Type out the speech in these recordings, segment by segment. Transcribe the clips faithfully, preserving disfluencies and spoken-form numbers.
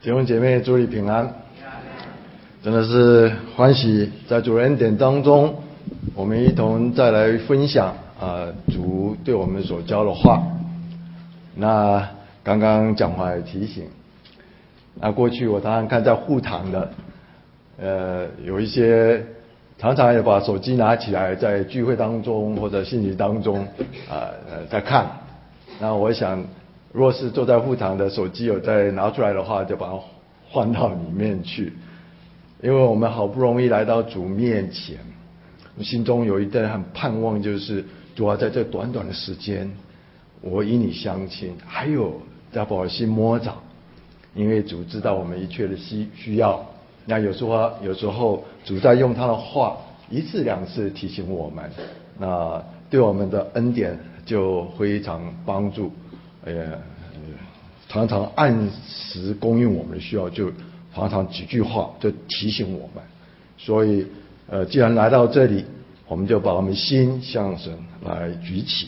弟兄姐妹，祝你平安。真的是欢喜，在主恩典当中，我们一同再来分享啊、呃、主对我们所教的话。那刚刚讲话也提醒，那过去我常常看在护堂的，呃，有一些常常也把手机拿起来，在聚会当中或者信息当中啊呃在看。那我想，若是坐在护堂的手机有再拿出来的话，就把它换到里面去，因为我们好不容易来到主面前，心中有一点很盼望，就是主啊，在这短短的时间，我与你相亲，还有在把我心摸着，因为主知道我们一切的需需要。那有时候有时候主在用他的话一次两次提醒我们，那对我们的恩典就非常帮助，呃，常常按时供应我们的需要，就常常几句话就提醒我们。所以呃，既然来到这里，我们就把我们心向神来举起。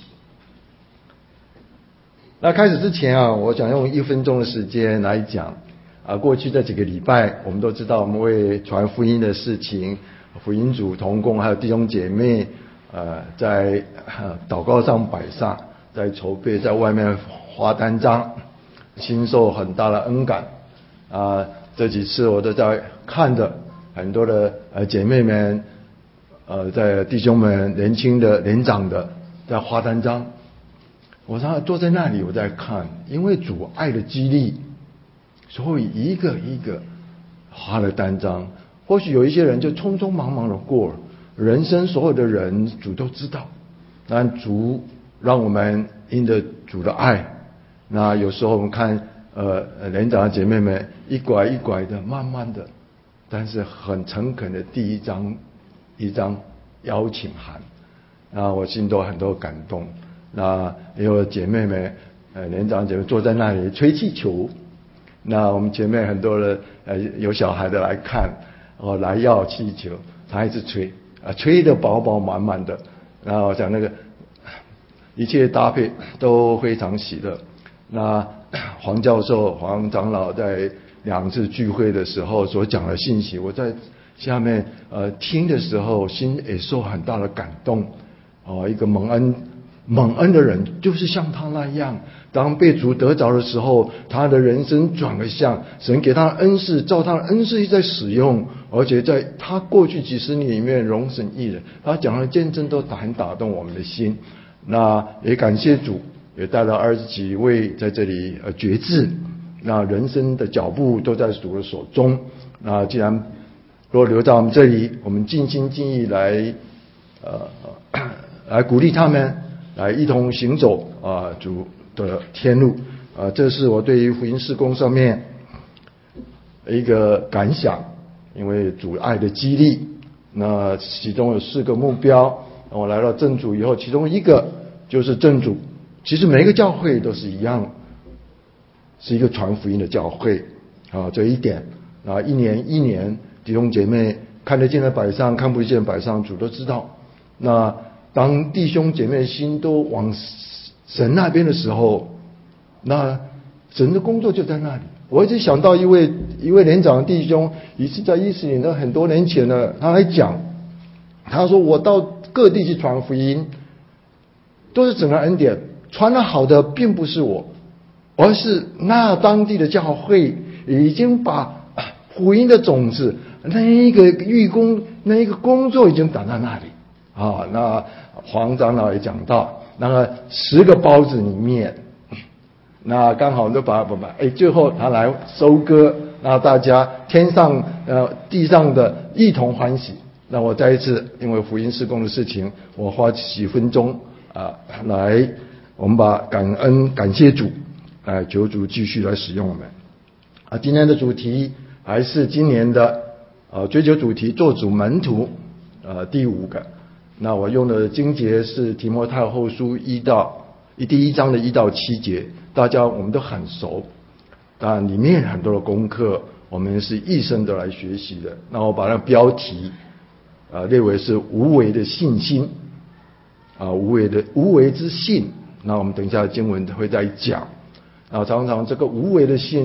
那开始之前啊，我想用一分钟的时间来讲啊，过去这几个礼拜，我们都知道我们为传福音的事情，福音组同工还有弟兄姐妹，呃，在祷告上摆上，在筹备，在外面发单张，心受很大的恩感啊。这几次我都在看着很多的呃姐妹们，呃，在弟兄们年轻的年长的在发单张，我常常坐在那里我在看，因为主爱的激励，所以一个一个发了单张。或许有一些人就匆匆忙忙的过了，人生所有的人主都知道，但主让我们因着主的爱，那有时候我们看呃年长的姐妹们一拐一拐的慢慢的，但是很诚恳的第一张一张邀请函，那我心都很多感动。那也有姐妹们呃年长姐妹坐在那里吹气球，那我们前面很多的呃有小孩的来看，哦来要气球，他一直吹啊，吹得饱饱满满的。然后我想那个一切搭配都非常喜乐。那黄教授黄长老在两次聚会的时候所讲的信息，我在下面呃听的时候心也受很大的感动。哦，一个蒙恩蒙恩的人就是像他那样，当被主得着的时候，他的人生转了向，神给他的恩赐，照他的恩赐在使用，而且在他过去几十年里面荣神益人，他讲的见证都很打动我们的心。那也感谢主，也带了二十几位在这里呃决志，那人生的脚步都在主的手中。那既然若留在我们这里，我们尽心尽意来呃来鼓励他们，来一同行走啊、呃、主的天路啊、呃，这是我对于福音事工上面一个感想。因为主爱的激励，那其中有四个目标。我来到正主以后，其中一个就是正主。其实每一个教会都是一样，是一个传福音的教会啊，这一点啊，一年一年弟兄姐妹看得见的摆上，看不见的摆上，主都知道。那当弟兄姐妹心都往神那边的时候，那神的工作就在那里。我一直想到一位一位年长的弟兄，也是在一十年的很多年前呢，他来讲，他说我到各地去传福音，都是整个恩典，传的好的并不是我，而是那当地的教会已经把福音的种子，那一个预工，那一个工作已经打在那里啊。那黄长老也讲到，那个十个包子里面，那刚好都把把把，哎，最后他来收割，那大家天上呃地上的一同欢喜。那我再一次因为福音事工的事情，我花几分钟啊来，我们把感恩感谢主，哎，求主继续来使用我们啊。今天的主题还是今年的呃追求主题，做主门徒呃第五个。那我用的经节是提摩太后书一到第一章的一到七节，大家我们都很熟，当然里面很多的功课我们是一生都来学习的。那我把那标题啊列为是无为的信心啊，无为的无为之信。那我们等一下经文会再讲啊。常常这个无为的信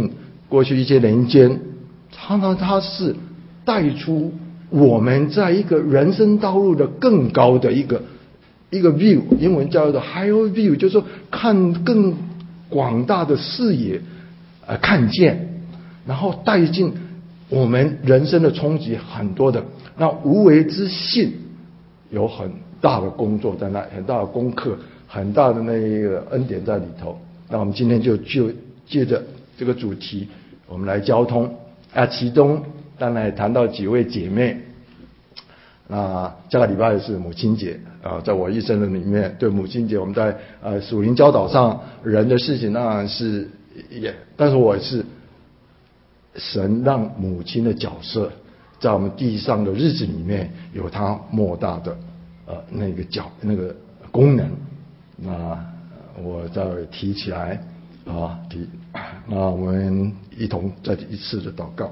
过去一些年间，常常它是带出我们在一个人生道路的更高的一个一个 view， 英文叫做 higher view， 就是说看更广大的视野，呃，看见，然后带进我们人生的冲击很多的。那无为之信有很大的工作在那，很大的功课，很大的那个恩典在里头。那我们今天就就借着这个主题，我们来交通啊，其中当然也谈到几位姐妹。那下个礼拜是母亲节啊，在我一生的里面，对母亲节我们在呃属灵教导上人的事情当然是也，但是我是神让母亲的角色在我们地上的日子里面有它莫大的呃那个角那个功能。那我再提起来啊提，那我们一同再一次的祷告。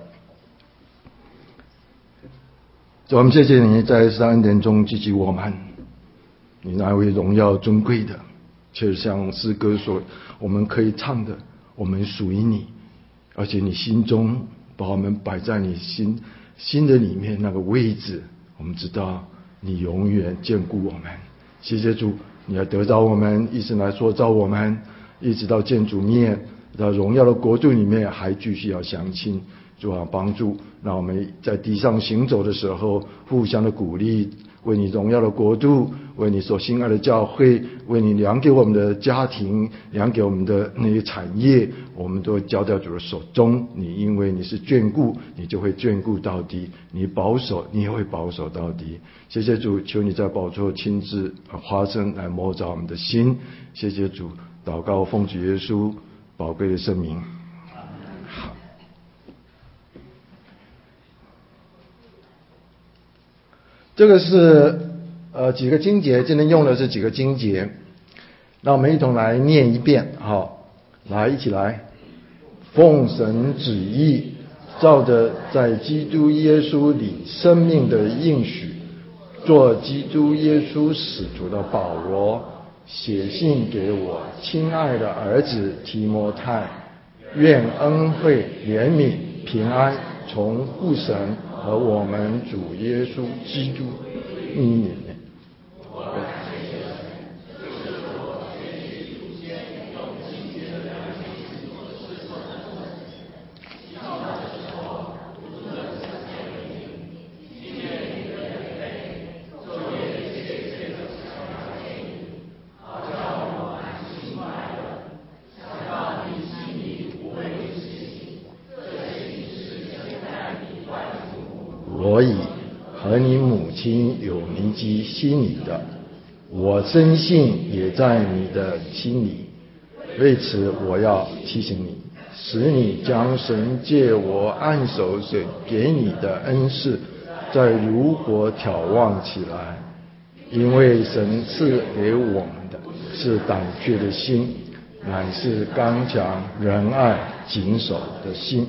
主，我们谢谢你在圣恩典中记起我们，你那位荣耀尊贵的，却像诗歌说，我们可以唱的，我们属于你，而且你心中把我们摆在你心心的里面那个位置，我们知道你永远眷顾我们。谢谢主，你要得着我们，一直来塑造我们，一直到见主面，到荣耀的国度里面还继续要相亲。主啊，帮助让我们在地上行走的时候互相的鼓励，为你荣耀的国度，为你所心爱的教会，为你量给我们的家庭，量给我们的那些产业，我们都交在主的手中。你因为你是眷顾，你就会眷顾到底，你保守，你也会保守到底。谢谢主，求你在宝座亲自发声来摸着我们的心。谢谢主，祷告奉主耶稣宝贵的圣名。这个是呃几个经节，今天用的是几个经节，那我们一同来念一遍，好，来一起来。奉神旨意，照着在基督耶稣里生命的应许，做基督耶稣使徒的保罗，写信给我亲爱的儿子提摩太，愿恩惠、怜悯、平安从父神和我们主耶稣基督与你们。我已和你母亲有铭记心里的，我深信也在你的心里。为此我要提醒你，使你将神借我按手所给你的恩赐再如火挑旺起来。因为神赐给我们的是胆怯的心，乃是刚强仁爱谨守的心。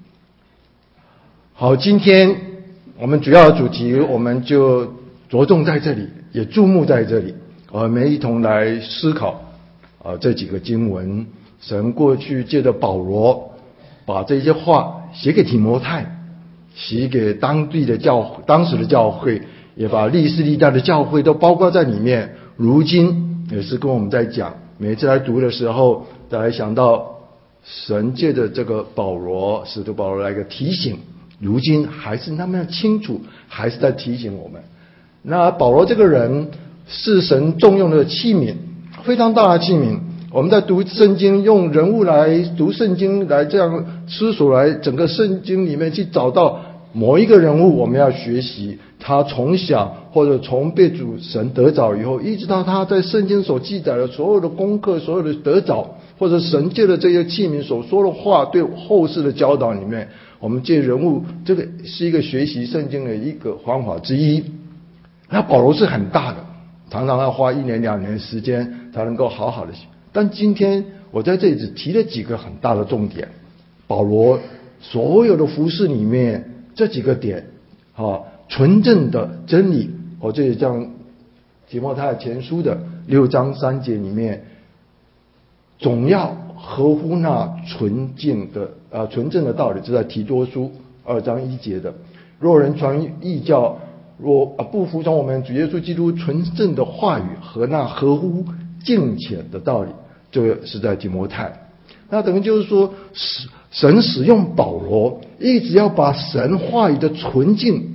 好，今天我们主要的主题我们就着重在这里，也注目在这里，我们一同来思考啊这几个经文。神过去借着保罗把这些话写给提摩太，写给当地的教当时的教会，也把历史历代的教会都包括在里面。如今也是跟我们在讲，每次来读的时候大家想到神借着这个保罗使徒保罗来一个提醒，如今还是那么清楚，还是在提醒我们。那保罗这个人是神重用的器皿，非常大的器皿。我们在读圣经，用人物来读圣经，来这样思索，来整个圣经里面去找到某一个人物，我们要学习他从小或者从被主神得着以后，一直到他在圣经所记载的所有的功课，所有的得着，或者神借的这些器皿所说的话，对后世的教导里面，我们借人物，这个是一个学习圣经的一个方法之一。那保罗是很大的，常常要花一年两年时间才能够好好的。但今天我在这里只提了几个很大的重点，保罗所有的服事里面这几个点啊，纯正的真理，我这里像提摩太前书的六章三节里面，总要合乎那纯净的啊纯正的道理，这在提多书二章一节的。若人传异教，若啊不服从我们主耶稣基督纯正的话语和那合乎敬虔的道理，这个是在提摩太。那等于就是说，神使用保罗，一直要把神话语的纯净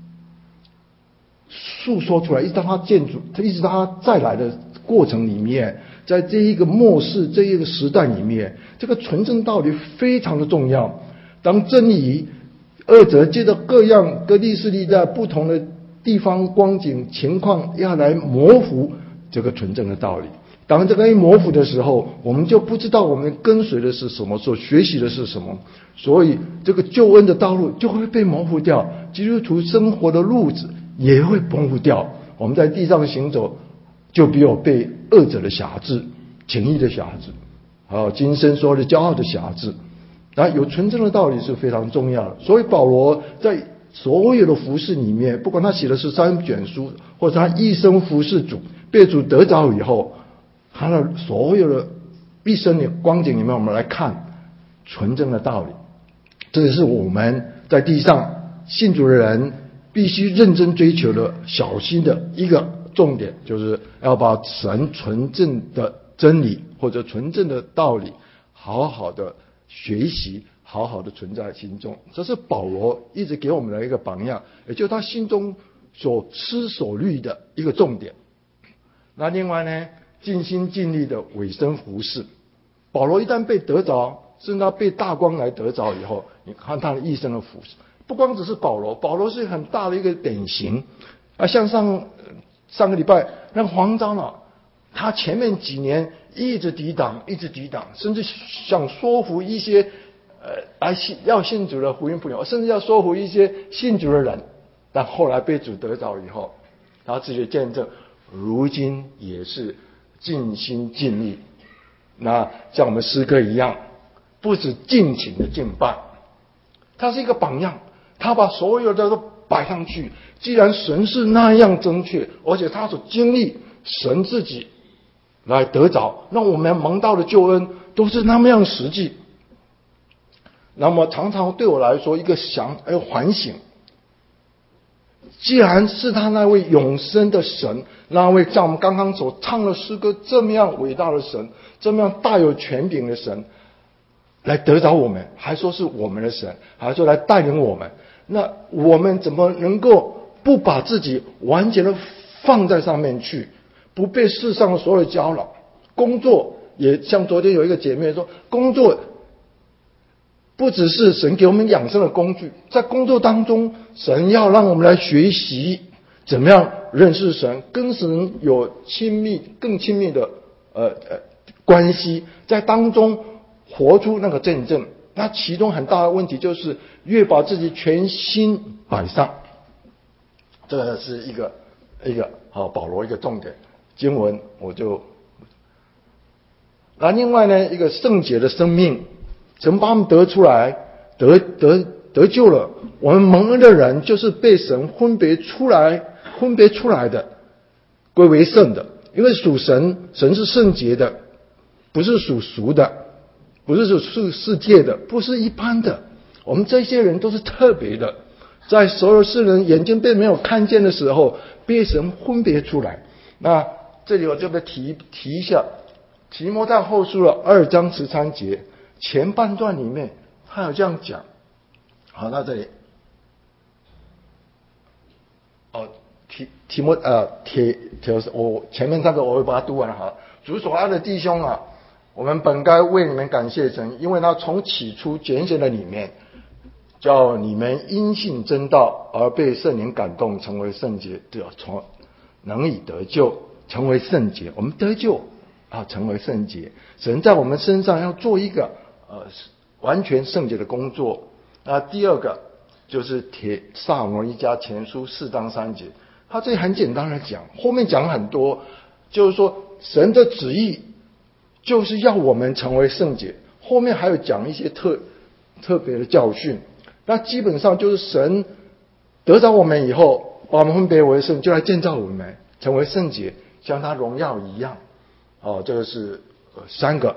诉说出来，一直到他建筑，一直到他再来的过程里面，在这一个末世这一个时代里面，这个纯正道理非常的重要。当真理二者借着各样各地势力在不同的地方光景情况要来模糊这个纯正的道理，当这个一模糊的时候，我们就不知道我们跟随的是什么，所学习的是什么，所以这个救恩的道路就会被模糊掉，基督徒生活的路子也会模糊掉。我们在地上行走，就没有被恶者的辖制、情欲的辖制，还有今生所有的骄傲的辖制。那有纯正的道理是非常重要的。所以保罗在所有的服事里面，不管他写的是三卷书，或者他一生服事主，被主得着以后，他的所有的一生的光景里面，我们来看纯正的道理。这也是我们在地上信主的人必须认真追求的、小心的一个重点，就是要把神纯正的真理或者纯正的道理好好的学习，好好的存在心中。这是保罗一直给我们的一个榜样，也就是他心中所思所虑的一个重点。那另外呢，尽心尽力的委身服事。保罗一旦被得着，甚至他被大光来得着以后，你看他的一生的服事，不光只是保罗，保罗是很大的一个典型啊。像上上个礼拜那个黄长老，他前面几年一直抵挡，一直抵挡，甚至想说服一些呃来信要信主的福音朋友，甚至要说服一些信主的人，但后来被主得着以后，他自己的见证，如今也是尽心尽力。那像我们诗歌一样，不止尽情的敬拜，他是一个榜样，他把所有的都摆上去。既然神是那样正确，而且他所经历神自己来得着，那我们蒙到的救恩都是那么样实际。那么常常对我来说一个想哎反省，既然是他那位永生的神，那位像我们刚刚所唱的诗歌这么样伟大的神，这么样大有权柄的神来得着我们，还说是我们的神，还说来带领我们，那我们怎么能够不把自己完全的放在上面去，不被世上的所有搅扰？工作也像昨天有一个姐妹说，工作不只是神给我们养生的工具，在工作当中，神要让我们来学习怎么样认识神，跟神有亲密、更亲密的呃呃关系，在当中活出那个见证。那其中很大的问题就是，越把自己全心摆上，这个是一个一个好保罗一个重点经文，我就那另外呢，一个圣洁的生命。神把我们得出来，得得得救了。我们蒙恩的人，就是被神分别出来、分别出来的，归为圣的。因为属神，神是圣洁的，不是属俗的，不是属世世界的，不是一般的。我们这些人都是特别的，在所有世人眼睛被没有看见的时候，被神分别出来。那这里我就被提提一下，提摩太后书的二章十三节。前半段里面他有这样讲，好，那这里，哦，提提摩呃提提我前面这个我会把它读完了。好，主所爱的弟兄啊，我们本该为你们感谢神，因为他从起初拣选了你们，叫你们因信真道而被圣灵感动，成为圣洁，对，从能以得救，成为圣洁。我们得救啊，成为圣洁。神在我们身上要做一个呃，完全圣洁的工作。那第二个就是铁撒罗尼迦前书四章三节，他这里很简单的讲，后面讲很多，就是说神的旨意就是要我们成为圣洁，后面还有讲一些特特别的教训。那基本上就是神得着我们以后，把我们分别为圣，就来建造我们成为圣洁，像他荣耀一样。哦，这个是呃三个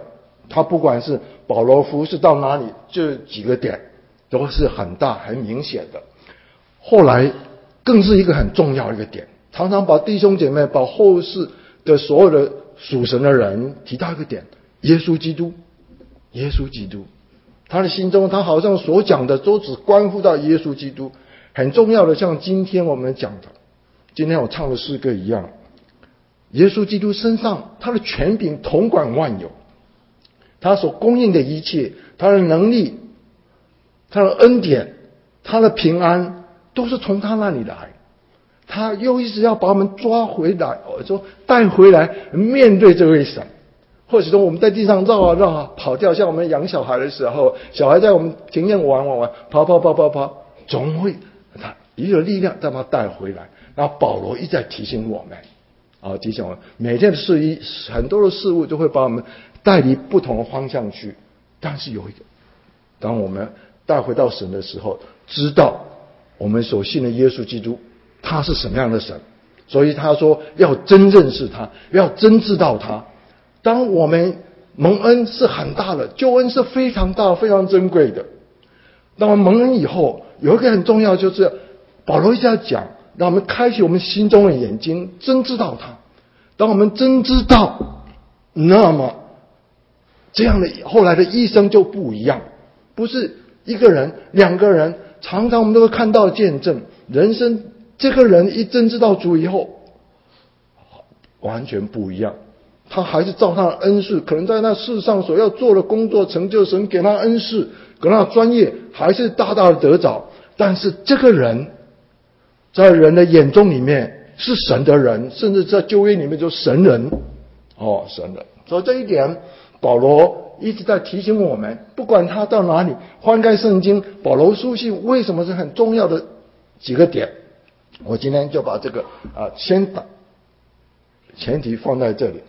他不管是保罗服侍到哪里，这几个点都是很大很明显的。后来更是一个很重要的一个点，常常把弟兄姐妹把后世的所有的属神的人提到一个点，耶稣基督，耶稣基督，他的心中他好像所讲的都只关乎到耶稣基督，很重要的，像今天我们讲的，今天我唱的诗歌一样，耶稣基督身上他的权柄统管万有，他所供应的一切，他的能力，他的恩典，他的平安都是从他那里来，他又一直要把我们抓回来，说带回来面对这位神。或者说我们在地上绕啊绕啊跑掉，像我们养小孩的时候，小孩在我们庭院玩玩玩，跑跑跑跑跑，总会他一个力量再把他带回来。然后保罗一直在提醒我们，啊，提醒我们每天的事一很多的事物都会把我们带离不同的方向去，但是有一个，当我们带回到神的时候，知道我们所信的耶稣基督他是什么样的神，所以他说要真认识他，要真知道他。当我们蒙恩是很大的，救恩是非常大非常珍贵的。当我们蒙恩以后，有一个很重要，就是保罗一直在讲，让我们开启我们心中的眼睛，真知道他。当我们真知道，那么这样的后来的一生就不一样，不是一个人两个人，常常我们都会看到见证，人生这个人一真知道主以后完全不一样，他还是照他的恩赐，可能在那世上所要做的工作成就，神给他恩赐，给他的专业还是大大的得着，但是这个人在人的眼中里面是神的人，甚至在旧约里面就神人哦，神人。所以这一点保罗一直在提醒我们，不管他到哪里翻开圣经，保罗书信为什么是很重要的几个点，我今天就把这个啊先打前提放在这里。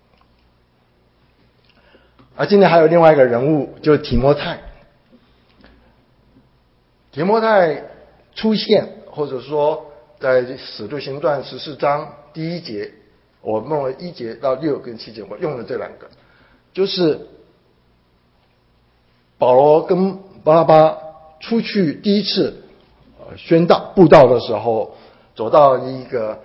而今天还有另外一个人物，就是提摩太。提摩太出现，或者说在使徒行传十四章第一节，我用了一节到六跟七节，我用了这两个，就是保罗跟巴拉巴出去第一次宣道布道的时候，走到一个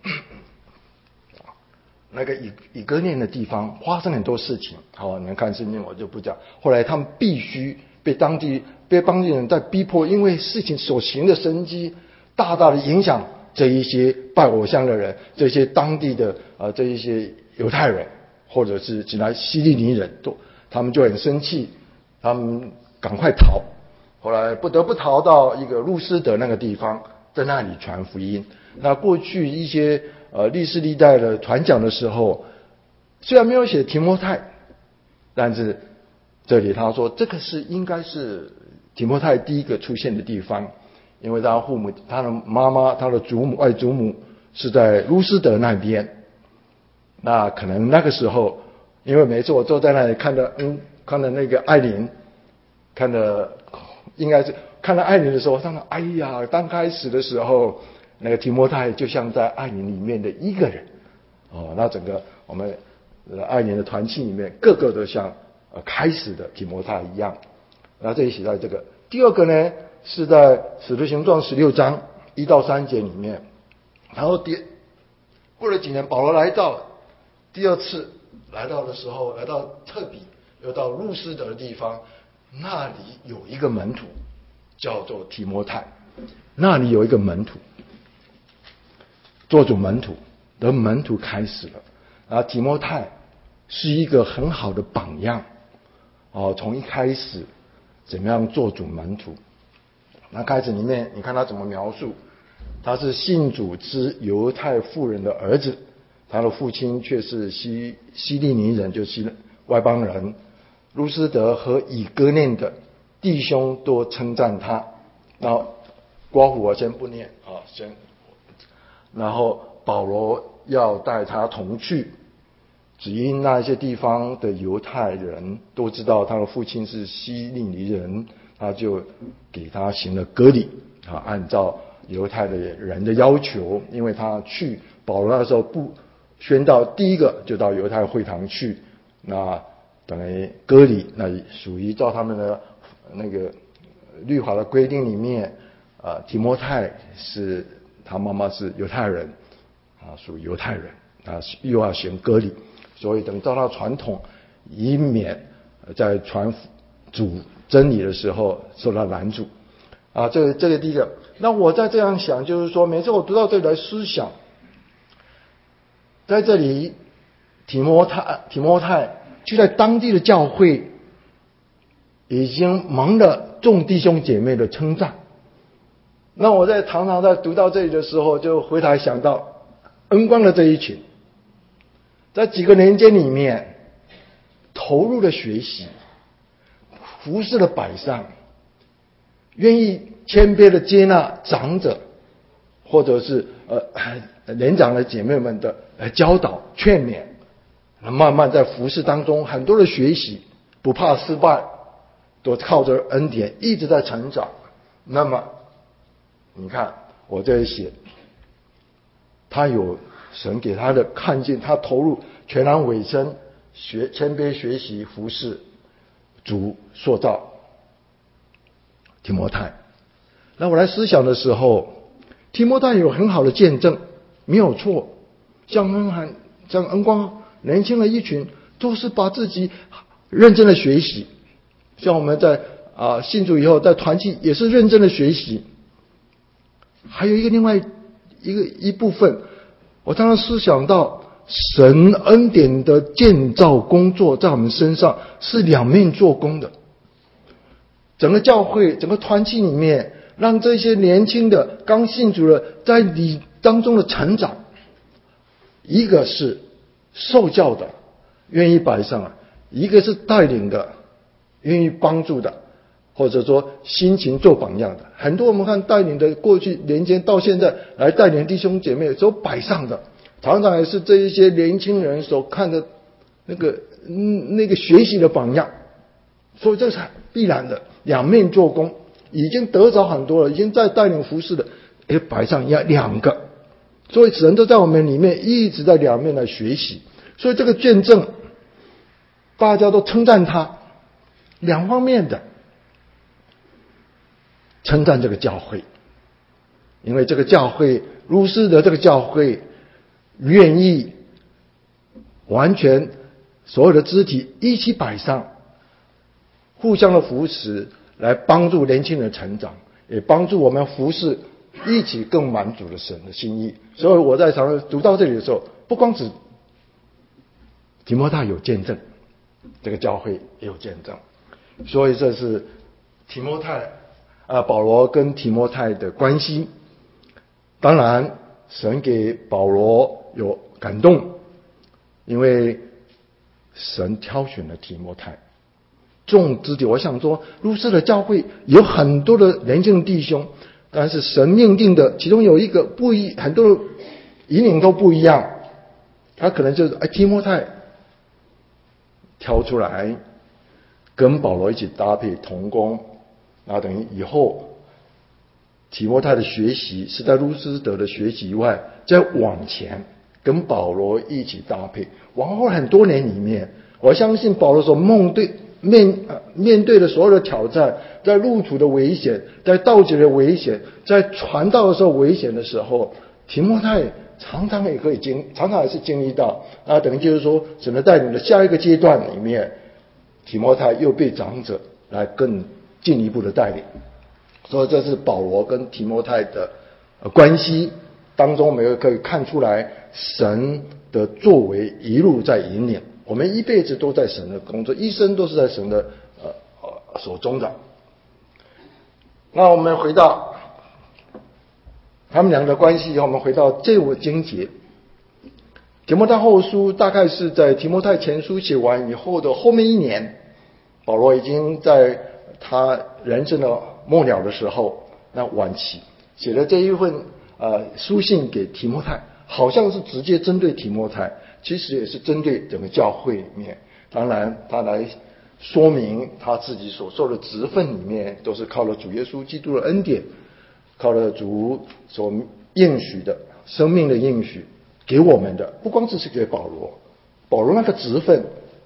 那个以以哥念的地方，发生很多事情。好，你们看圣经我就不讲。后来他们必须被当地被当地人在逼迫，因为事情所行的神迹，大大的影响这一些拜偶像的人，这些当地的呃这一些犹太人，或者是其他希利尼人，都他们就很生气，他们赶快逃。后来不得不逃到一个路斯德那个地方，在那里传福音。那过去一些呃历世历代的传讲的时候，虽然没有写提摩太，但是这里他说这个是应该是提摩太第一个出现的地方，因为他父母、他的妈妈、他的祖母、外祖母是在路斯德那边。那可能那个时候，因为每次我坐在那里看到，嗯，看到那个艾琳，看的应该是看到艾琳的时候，我想到，哎呀，刚开始的时候。那个提摩太就像在爱年里面的一个人，哦，那整个我们爱年的团契里面，个个都像呃开始的提摩太一样。那这里写在这个第二个呢，是在使徒行传十六章一到三节里面。然后第过了几年，保罗来到第二次来到的时候，来到特比，又到路斯德的地方，那里有一个门徒叫做提摩太，那里有一个门徒。做主门徒的门徒开始了，然后提摩太是一个很好的榜样哦。从一开始怎么样做主门徒，那开始里面你看他怎么描述，他是信主之犹太妇人的儿子，他的父亲却是希希利尼人，就是外邦人。路斯德和以哥念的弟兄都称赞他。然后括弧我先不念啊，先。然后保罗要带他同去，只因那些地方的犹太人都知道他的父亲是希利尼人，他就给他行了割礼啊，按照犹太的人的要求，因为他去保罗那时候不宣道，第一个就到犹太会堂去，那等于割礼，那属于照他们的那个律法的规定里面，啊，提摩太是他妈妈是犹太人，啊，属于犹太人，啊，又要行割礼，所以等于照他传统，以免在传主真理的时候受到拦阻。啊，这个这个第一个。那我在这样想，就是说，每次我读到这里来思想，在这里提摩太提摩太就在当地的教会已经蒙了众弟兄姐妹的称赞。那我在常常在读到这里的时候，就回来想到恩光的这一群，在几个年间里面投入了学习，服侍了百上，愿意谦卑的接纳长者或者是呃年长的姐妹们的呃教导劝勉，慢慢在服侍当中很多的学习，不怕失败，都靠着恩典一直在成长。那么你看我这里写，他有神给他的看见，他投入全然委身，学谦卑学习服侍主塑造提摩太。那我来思想的时候，提摩太有很好的见证，没有错。像恩涵、像恩光年轻的一群，都是把自己认真的学习。像我们在啊信主以后，在团契也是认真的学习。还有一个另外一个一部分，我常常思想到神恩典的建造工作在我们身上是两面做工的。整个教会、整个团契里面，让这些年轻的刚信主的在你当中的成长，一个是受教的愿意摆上，一个是带领的愿意帮助的，或者说辛勤做榜样的。很多我们看带领的过去年间到现在来带领弟兄姐妹所摆上的，常常也是这一些年轻人所看的那个、嗯、那个学习的榜样。所以这是必然的，两面做工，已经得着很多了，已经在带领服侍的，也摆上要两个。所以神都在我们里面一直在两面来学习。所以这个见证大家都称赞他，两方面的称赞这个教会，因为这个教会路斯的这个教会愿意完全所有的肢体一起摆上，互相的扶持，来帮助年轻人成长，也帮助我们服侍一起更满足了神的心意。所以我在常常读到这里的时候，不光只提摩太有见证，这个教会也有见证。所以这是提摩太啊，保罗跟提摩太的关系。当然神给保罗有感动，因为神挑选了提摩太众肢体。我想说路斯的教会有很多的年轻弟兄，但是神命定的其中有一个不一，很多的引领都不一样，他可能就是哎提摩太挑出来跟保罗一起搭配同工，那等于以后提摩太的学习是在路斯德的学习以外，再往前跟保罗一起搭配。往后很多年里面，我相信保罗所梦对面、呃、面对的所有的挑战，在路途的危险，在道解的危险，在传道的时候危险的时候，提摩太常常也可以经常常也是经历到。那等于就是说神的带领的下一个阶段里面，提摩太又被长者来更进一步的带领。所以这是保罗跟提摩太的关系当中，我们可以看出来神的作为一路在引领。我们一辈子都在神的工作，一生都是在神的呃呃手中的。那我们回到他们两个的关系以后，我们回到这五经节。提摩太后书大概是在提摩太前书写完以后的后面一年，保罗已经在他人生的末了的时候，那晚期写了这一份呃书信给提摩太，好像是直接针对提摩太，其实也是针对整个教会里面。当然他来说明他自己所受的职分里面，都是靠了主耶稣基督的恩典，靠了主所应许的生命的应许给我们的。不光只是给保罗，保罗那个职分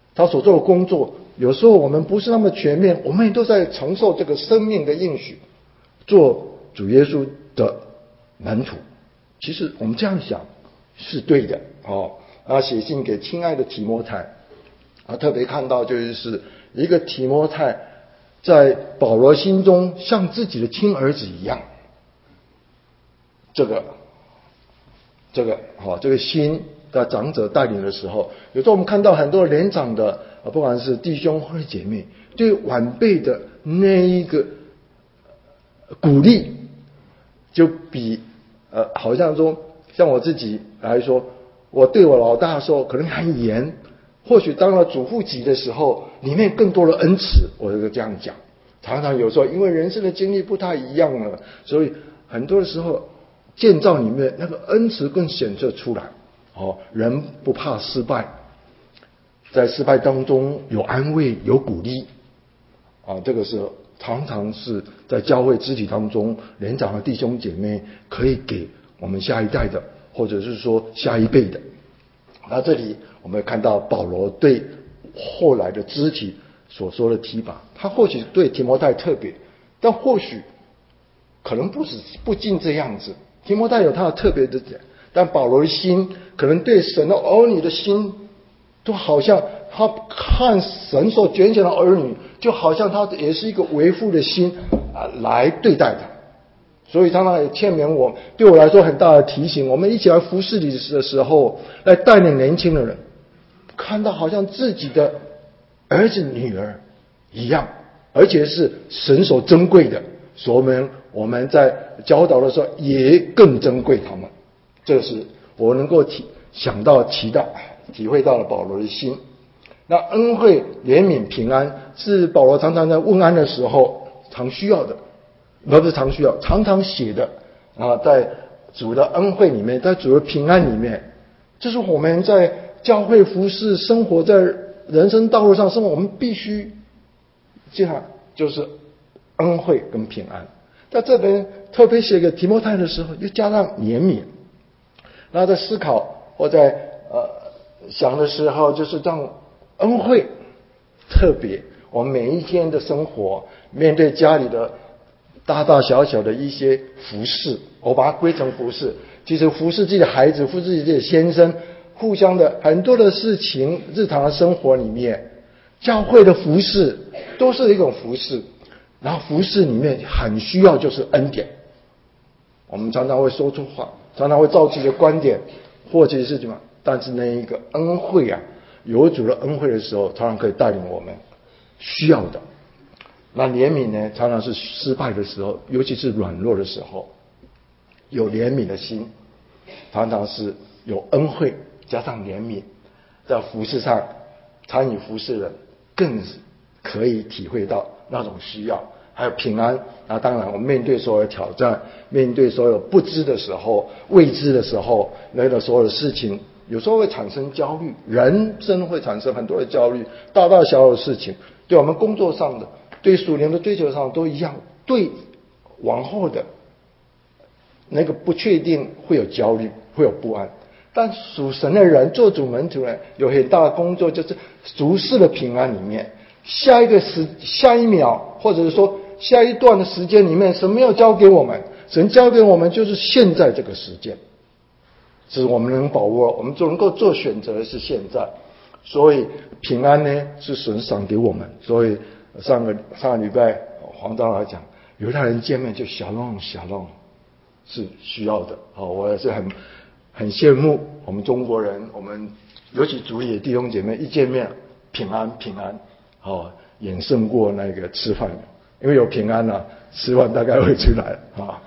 他所做的工作，有时候我们不是那么全面，我们也都在承受这个生命的应许，做主耶稣的门徒。其实我们这样想是对的哦。他写信给亲爱的提摩太，啊，特别看到就是一个提摩太在保罗心中像自己的亲儿子一样。这个这个好、哦，这个心在长者带领的时候，有时候我们看到很多年长的，不管是弟兄或者姐妹，对晚辈的那一个鼓励，就比呃，好像说，像我自己来说，我对我老大说可能很严，或许当了主父级的时候，里面更多的恩慈，我就这样讲。常常有时候因为人生的经历不太一样了，所以很多的时候建造里面那个恩慈更显示出来。哦，人不怕失败，在失败当中有安慰有鼓励啊，这个是常常是在教会肢体当中年长的弟兄姐妹可以给我们下一代的，或者是说下一辈的。那这里我们看到保罗对后来的肢体所说的提拔，他或许对提摩太特别，但或许可能不是不尽这样子。提摩太有他的特别的点，但保罗的心可能对神的儿女的心，都好像他看神所拣选的儿女，就好像他也是一个为父的心啊来对待他。所以常常也劝勉我，对我来说很大的提醒，我们一起来服侍你的时候，来带领年轻的人，看到好像自己的儿子女儿一样，而且是神所珍贵的，所以我们我们在教导的时候也更珍贵他们。这是我能够体想到、提到、体会到了保罗的心。那恩惠、怜悯、平安是保罗常常在问安的时候常需要的，不是常需要，常常写的啊，在主的恩惠里面，在主的平安里面，这是我们在教会服侍、生活在人生道路上生活，我们必须这样，就是恩惠跟平安。在这边特别写给提摩太的时候，又加上怜悯。那在思考或在呃想的时候，就是让恩惠特别，我们每一天的生活，面对家里的大大小小的一些服侍，我把它归成服侍。其实服侍自己的孩子，服侍自己的先生，互相的很多的事情，日常的生活里面，教会的服侍都是一种服侍。然后服侍里面很需要就是恩典，我们常常会说出话，常常会照自己的观点或者是什么，但是那一个恩惠啊，有主的恩惠的时候，常常可以带领我们需要的。那怜悯呢，常常是失败的时候，尤其是软弱的时候，有怜悯的心，常常是有恩惠加上怜悯，在服事上参与服事人更可以体会到那种需要。还有平安，那当然我们面对所有的挑战，面对所有不知的时候、未知的时候，那个所有的事情，有时候会产生焦虑，人真的会产生很多的焦虑，大大小小的事情，对我们工作上的，对属灵的追求上都一样，对往后的那个不确定会有焦虑，会有不安。但属神的人，做主门徒人，有很大的工作，就是逐世的平安里面，下一个时下一秒，或者是说下一段的时间里面，神没有交给我们，神交给我们就是现在这个时间，是我们能把握，我们就能够做选择的是现在。所以平安呢是神赏给我们。所以上个上个礼拜黄长老讲，犹太人见面就小弄小弄，是需要的。哦，我也是很很羡慕我们中国人，我们尤其主里的弟兄姐妹一见面平安平安，哦，远胜过那个吃饭，因为有平安啊，吃饭大概会出来啊。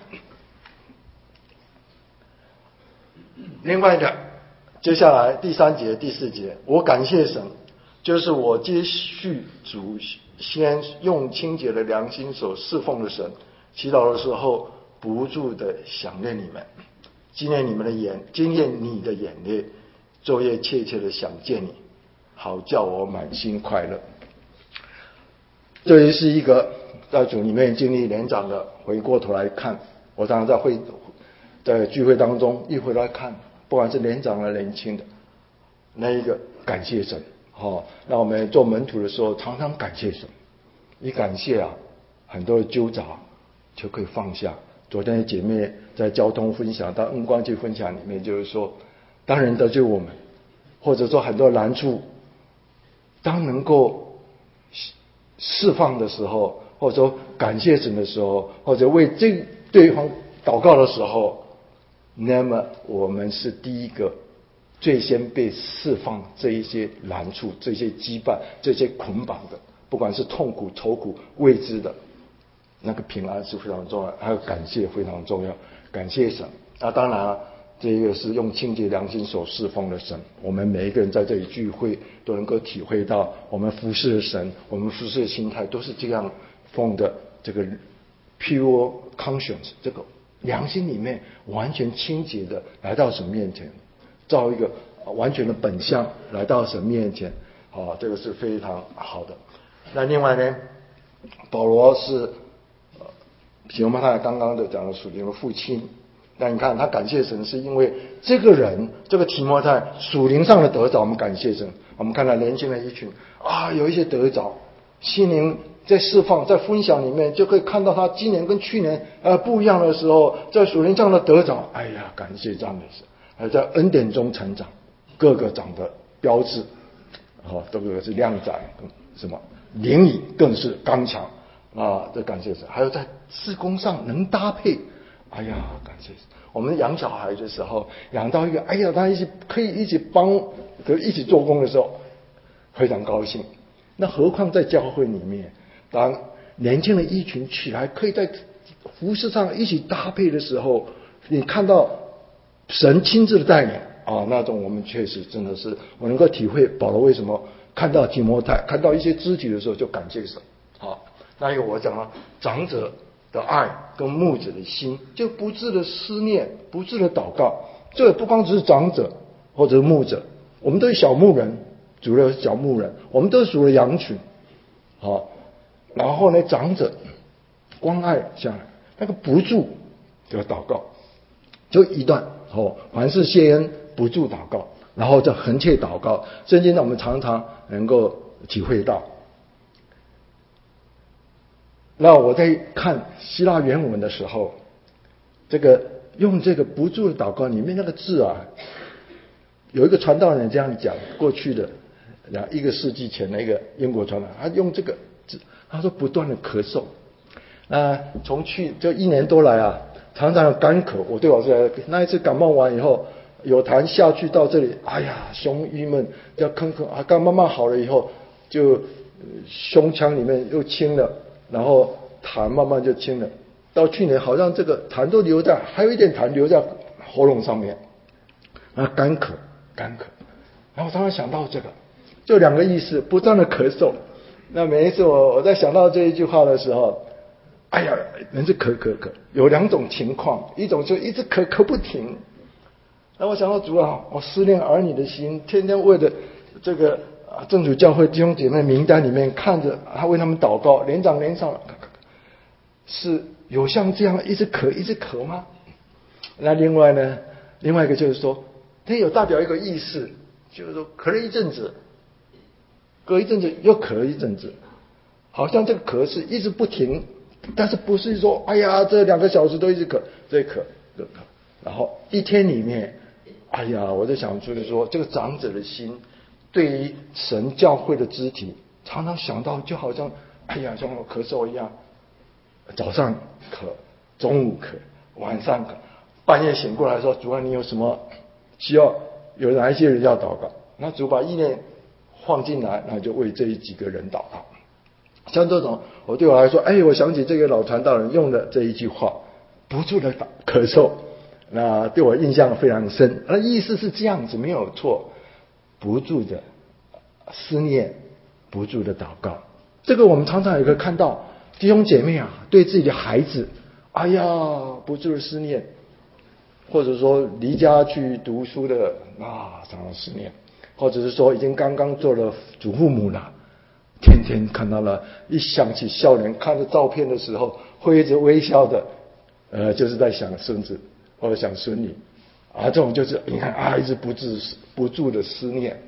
另外的，接下来第三节、第四节，我感谢神，就是我接续主先用清洁的良心所侍奉的神，祈祷的时候不住的想念你们，纪念你们的眼，经验你的眼泪，昼夜切切的想见你，好叫我满心快乐。这也是一个在主里面经历年长的，回过头来看，我常常在会在聚会当中一回来看，不管是年长的年轻的，那一个感谢神， 哦，那我们做门徒的时候，常常感谢神，一感谢啊，很多的纠杂就可以放下。昨天的姐妹在交通分享到恩光记分享里面，就是说，当人得罪我们，或者说很多难处，当能够释放的时候，或者说感谢神的时候，或者为这对方祷告的时候，那么我们是第一个最先被释放这一些难处、这些羁绊、这些捆绑的，不管是痛苦、愁苦、未知的，那个平安是非常重要，还有感谢非常重要，感谢神。那当然了，这个是用清洁良心所侍奉的神。我们每一个人在这里聚会，都能够体会到，我们服侍的神，我们服侍的心态都是这样奉的这个 pure conscience， 这个良心里面完全清洁的来到神面前。照一个完全的本相来到神面前，啊，这个是非常好的。那另外呢，保罗是呃，提摩太刚刚的讲的属灵的父亲。那你看他感谢神，是因为这个人这个提摩太属灵上的得着，我们感谢神。我们看到年轻的一群啊，有一些得着，心灵在释放，在分享里面就可以看到他今年跟去年呃不一样的时候，在属灵上的得着，哎呀，感谢赞美神。还在恩典中成长，各个长的标志，哦，这个是靓仔，什么灵里更是刚强啊！这感谢神。还有在事工上能搭配，哎呀，感谢神。我们养小孩的时候，养到一个，哎呀，他一起可以一起帮，可以一起做工的时候，非常高兴。那何况在教会里面，当年轻的一群起来，可以在服事上一起搭配的时候，你看到神亲自的带领啊，那种我们确实真的是，我能够体会保罗为什么看到提摩太，看到一些肢体的时候就感谢神。好，那一个我讲了长者的爱跟牧者的心，就不住的思念，不住的祷告。这不光只是长者或者是牧者，我们都是小牧人，主要是小牧人，我们都是属于羊群。好，然后呢，长者关爱下来，那个不住的祷告，就一段。哦，凡事谢恩，不住祷告，然后就恒切祷告。圣经呢，我们常常能够体会到。那我在看希腊原文的时候，这个用这个不住的祷告里面那个字啊，有一个传道人这样讲，过去的两一个世纪前的一个英国传道人，他用这个字，他说不断的咳嗽。那从去这一年多来啊，常常有干咳。我对我说，那一次感冒完以后，有痰下去到这里，哎呀，胸郁闷，要吭吭啊。刚慢慢好了以后，就胸腔里面又清了，然后痰慢慢就清了。到去年好像这个痰都留在，还有一点痰留在喉咙上面，啊，干咳，干咳。然后我常常想到这个，就两个意思，不断的咳嗽。那每一次我我在想到这一句话的时候，哎呀，人是咳咳咳，有两种情况，一种就一直咳咳不停。那我想到主啊，我思念儿女的心，天天为了这个啊正主教会弟兄姐妹名单里面看着，他为他们祷告，连长连上，是有像这样一直咳一直咳吗？那另外呢，另外一个就是说，它有代表一个意思，就是说咳了一阵子，隔一阵子又咳了一阵子，好像这个咳是一直不停。但是不是说，哎呀，这两个小时都一直咳，这咳，这咳，然后一天里面，哎呀，我在想就是说，这个长者的心，对于神教会的肢体，常常想到就好像，哎呀，像我咳嗽一样，早上咳，中午咳，晚上咳，半夜醒过来说，主啊，你有什么需要？有哪一些人要祷告？那主把意念放进来，那就为这几个人祷告。像这种，我对我来说，哎，我想起这个老传道人用的这一句话，不住的咳嗽，那对我印象非常深。那意思是这样子，没有错，不住的思念，不住的祷告。这个我们常常也可以看到弟兄姐妹啊，对自己的孩子，哎呀，不住的思念，或者说离家去读书的啊，常常思念，或者是说已经刚刚做了祖父母了。天天看到了，一想起少年看着照片的时候，会一直微笑的，呃，就是在想孙子或者想孙女啊，这种就是你看啊，一直不住不住的思念。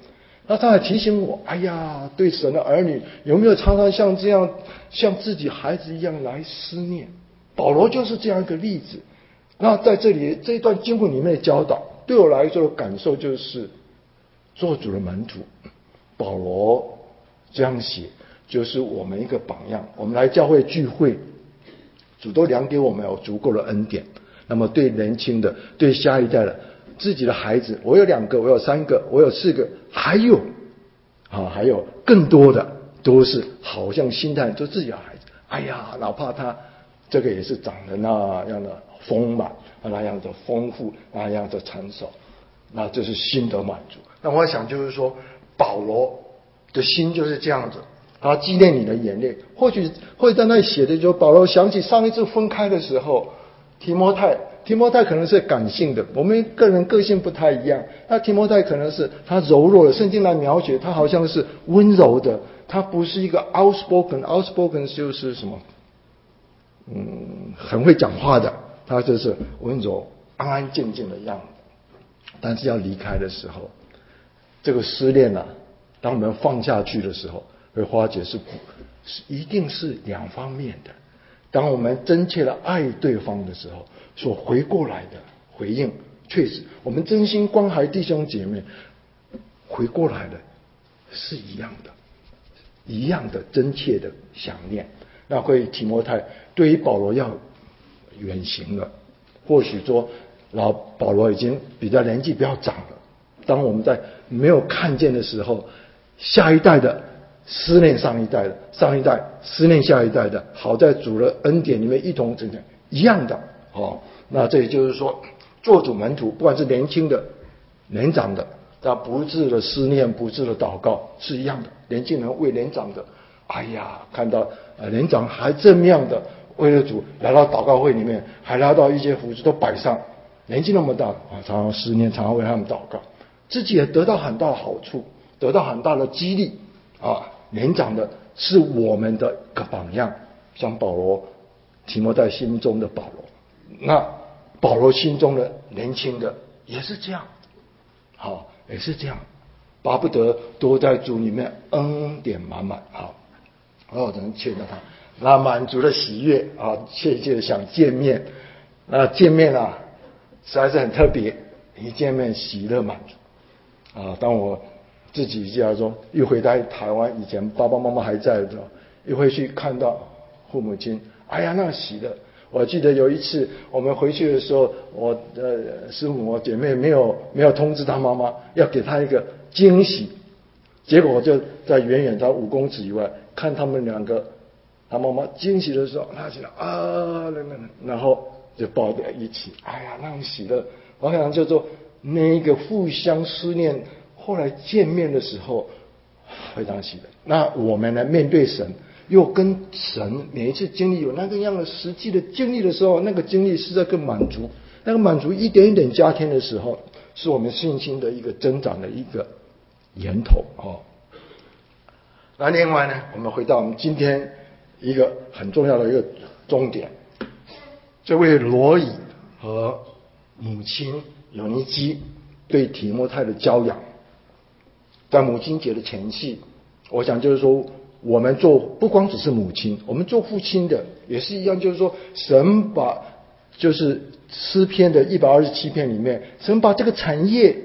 那他还提醒我，哎呀，对神的儿女有没有常常像这样，像自己孩子一样来思念？保罗就是这样一个例子。那在这里这一段经文里面的教导，对我来说的感受就是，做主的门徒，保罗这样写，就是我们一个榜样。我们来教会聚会，主都量给我们有足够的恩典。那么对年轻的，对下一代的，自己的孩子，我有两个，我有三个，我有四个，还有啊，还有更多的，都是好像心态就自己的孩子。哎呀，哪怕他这个也是长得那样的丰满，那样的丰富，那样的成熟，那这是心得满足。那我想就是说，保罗的心就是这样子，他纪念你的眼泪。或许会在那里写的，就保罗想起上一次分开的时候，提摩太，提摩太可能是感性的，我们个人个性不太一样。那提摩太可能是他柔弱的，圣经来描写他好像是温柔的，他不是一个 outspoken，outspoken 就是什么？嗯，很会讲话的，他就是温柔、安安静静的样子。但是要离开的时候，这个失恋啊，当我们放下去的时候，会发觉是是一定是两方面的。当我们真切的爱对方的时候，所回过来的回应，确实，我们真心关怀弟兄姐妹，回过来的是一样的，一样的真切的想念。那会提摩太对于保罗要远行了，或许说老保罗已经比较年纪比较长了。当我们在没有看见的时候，下一代的思念上一代的，上一代思念下一代的，好在主的恩典里面一同成长，一样的哦。那这也就是说，做主门徒，不管是年轻的、年长的，他不自的思念、不自的祷告是一样的。年轻人为年长的，哎呀，看到呃年长还这么样的为了主来到祷告会里面，还拿到一些福祉都摆上，年纪那么大啊，常常思念，常常为他们祷告，自己也得到很大的好处，得到很大的激励啊。年长的是我们的一个榜样，像保罗、提摩太心中的保罗，那保罗心中的年轻的也是这样，好，也是这样，巴不得多在主里面恩典满满，好，哦，能见到他，那满足的喜悦啊，切切想见面，那见面啊，实在是很特别，一见面喜乐满足啊。当我自己家中一回到台湾，以前爸爸妈妈还在的时候，一回去看到父母亲，哎呀，那喜乐。我记得有一次我们回去的时候，我的师母我姐妹没有没有通知她妈妈，要给她一个惊喜。结果我就在远远在五公尺以外看他们两个，她妈妈惊喜的时候，她起来啊，然后就抱在一起，哎呀，那种喜乐，我想就说那个互相思念。后来见面的时候非常喜乐。那我们呢，面对神，又跟神每一次经历有那个样的实际的经历的时候，那个经历是在更满足，那个满足一点一点加添的时候，是我们信心的一个增长的一个源头哦。那另外呢，我们回到我们今天一个很重要的一个重点，这位罗以和母亲有尼基对提摩太的教养。在母亲节的前夕，我想就是说，我们做不光只是母亲，我们做父亲的也是一样，就是说，神把就是诗篇的一百二十七篇里面，神把这个产业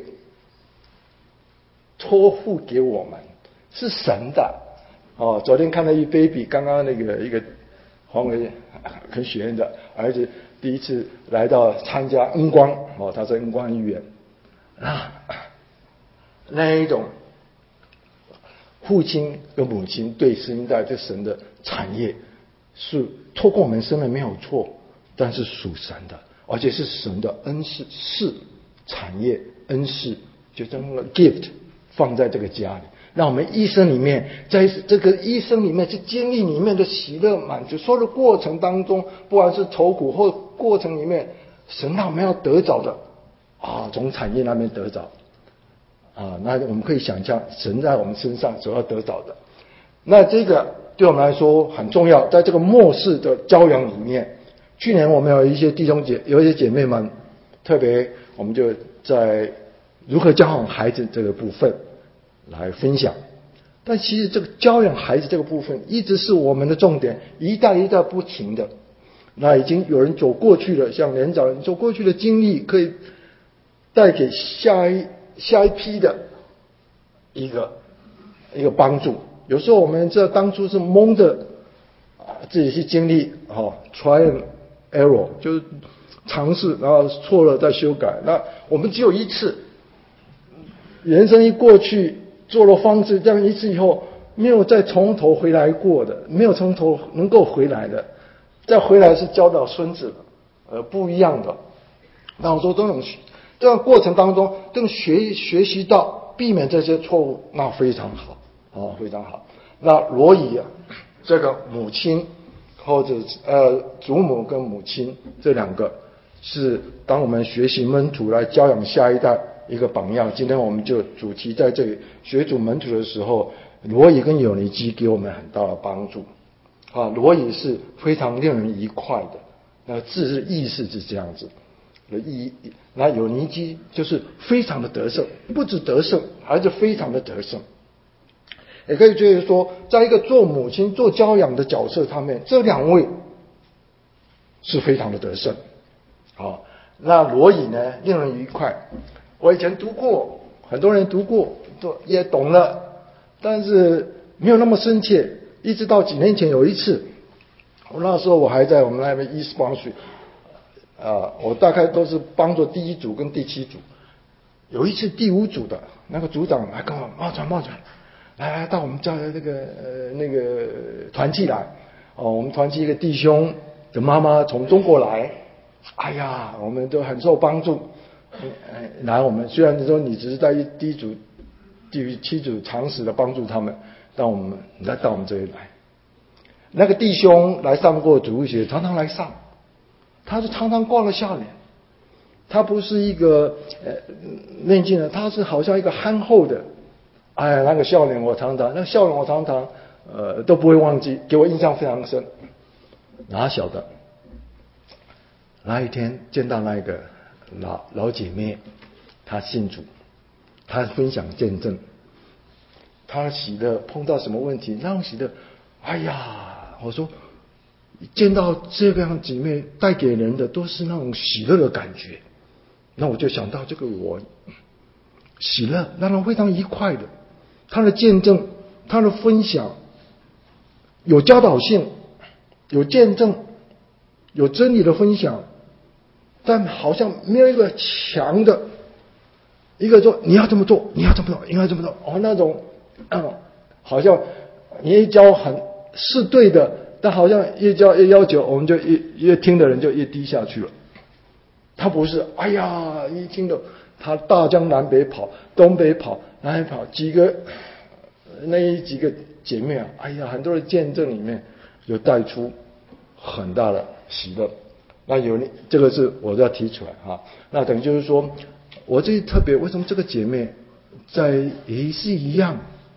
托付给我们，是神的哦。昨天看到一 baby， 刚刚那个一个黄伟很学院的儿子第一次来到参加恩光哦，他是恩光医院啊，那一种。父亲跟母亲对新一代这神的产业是透过我们生的没有错，但是属神的，而且是神的恩赐，是产业恩赐，就将那个 gift 放在这个家里，让我们一生里面，在这个一生里面，这经历里面的喜乐满足，所有的过程当中，不管是愁苦或过程里面，神让我们要得着的啊，从产业那边得着。啊，那我们可以想象神在我们身上所要得到的，那这个对我们来说很重要。在这个末世的教养里面，去年我们有一些弟兄姐有一些姐妹们，特别我们就在如何教养孩子这个部分来分享。但其实这个教养孩子这个部分一直是我们的重点，一代一代不停的。那已经有人走过去了，像年长人走过去的经历，可以带给下一下一批的一个一个帮助。有时候我们这当初是懵的，自己去经历，哦 try and error， 就是尝试，然后错了再修改。那我们只有一次，人生一过去，做了方式这样一次以后，没有再从头回来过的，没有从头能够回来的，再回来是教导孙子的，呃，不一样的。那我说这种这样过程当中，这种学学习到避免这些错误，那非常好，哦，非常好。那罗以啊，这个母亲或者呃祖母跟母亲这两个，是当我们学习门徒来教养下一代一个榜样。今天我们就主题在这里学主门徒的时候，罗以跟友尼基给我们很大的帮助啊。罗以是非常令人愉快的，那字是意思是这样子的意，那友尼基就是非常的得胜，不止得胜，而是非常的得胜。也可以就是说，在一个做母亲做教养的角色上面，这两位是非常的得胜。好，那罗以呢，令人愉快。我以前读过，很多人读过，都也懂了，但是没有那么深切。一直到几年前有一次，我那时候我还在我们那边 East Bond Street，啊，我大概都是帮助第一组跟第七组。有一次第五组的那个组长还跟我冒传冒传。来来到我们家的那个呃那个团契来哦，我们团契一个弟兄的妈妈从中国来，哎呀，我们都很受帮助。哎，来我们虽然说你只是在第一组、第七组常识的帮助他们，但我们来到我们这里来。那个弟兄来上过主日学，常常来上，他是常常挂了笑脸，他不是一个呃内静的，他是好像一个憨厚的。哎，那个笑脸我常常，那个笑脸我常常，呃，都不会忘记，给我印象非常深。哪晓得那一天见到那个老老姐妹，她信主，她分享见证，她喜乐碰到什么问题，那种喜乐，哎呀，我说见到这个样姐妹带给人的都是那种喜乐的感觉，那我就想到这个我喜乐，让人非常愉快的。他的见证，他的分享，有教导性，有见证，有真理的分享，但好像没有一个强的，一个说你要这么做，你要这么做，你要这么做，哦，那种，嗯，好像你一教很是对的，但好像越教越要求，我们就越越听的人就越低下去了。他不是，哎呀，一听到他大江南北跑，东北跑，南北跑，几个那几个姐妹啊，哎呀，很多的见证里面有带出很大的喜乐。那有这个是我要提出来哈。那等于就是说，我这特别为什么这个姐妹在也是一样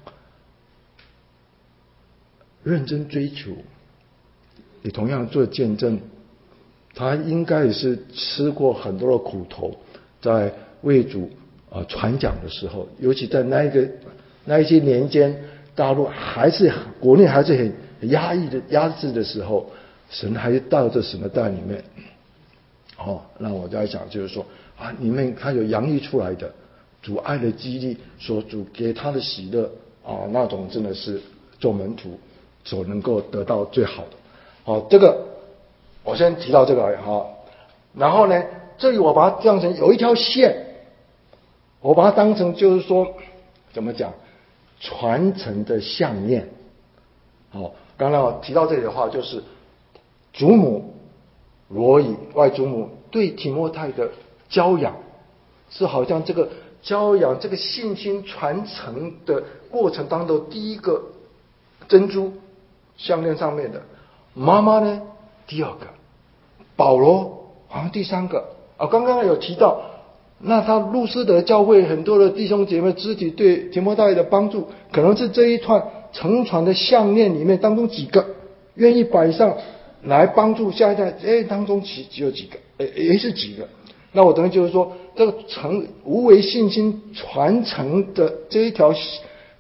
认真追求，也同样做见证。他应该也是吃过很多的苦头，在为主呃传讲的时候，尤其在那一个那一些年间，大陆还是国内还是很压抑的压制的时候，神还是到这神的带里面。哦，那我在想就是说啊，里面他有洋溢出来的主爱的激励，所主给他的喜乐啊，那种真的是做门徒所能够得到最好的。好，这个我先提到这个哈，然后呢，这里我把它当成有一条线，我把它当成就是说怎么讲传承的项链。好，刚才我提到这里的话，就是祖母罗以外祖母对提摩太的教养，是好像这个教养这个信心传承的过程当中第一个珍珠项链上面的。妈妈呢第二个，保罗好像第三个啊。刚刚有提到，那他路斯德教会很多的弟兄姐妹肢体对提摩太的帮助，可能是这一串承传的项链里面当中几个愿意摆上来帮助下一代，哎，当中只只有几个，哎，也是几个。那我等于就是说，这个承无为信心传承的这一条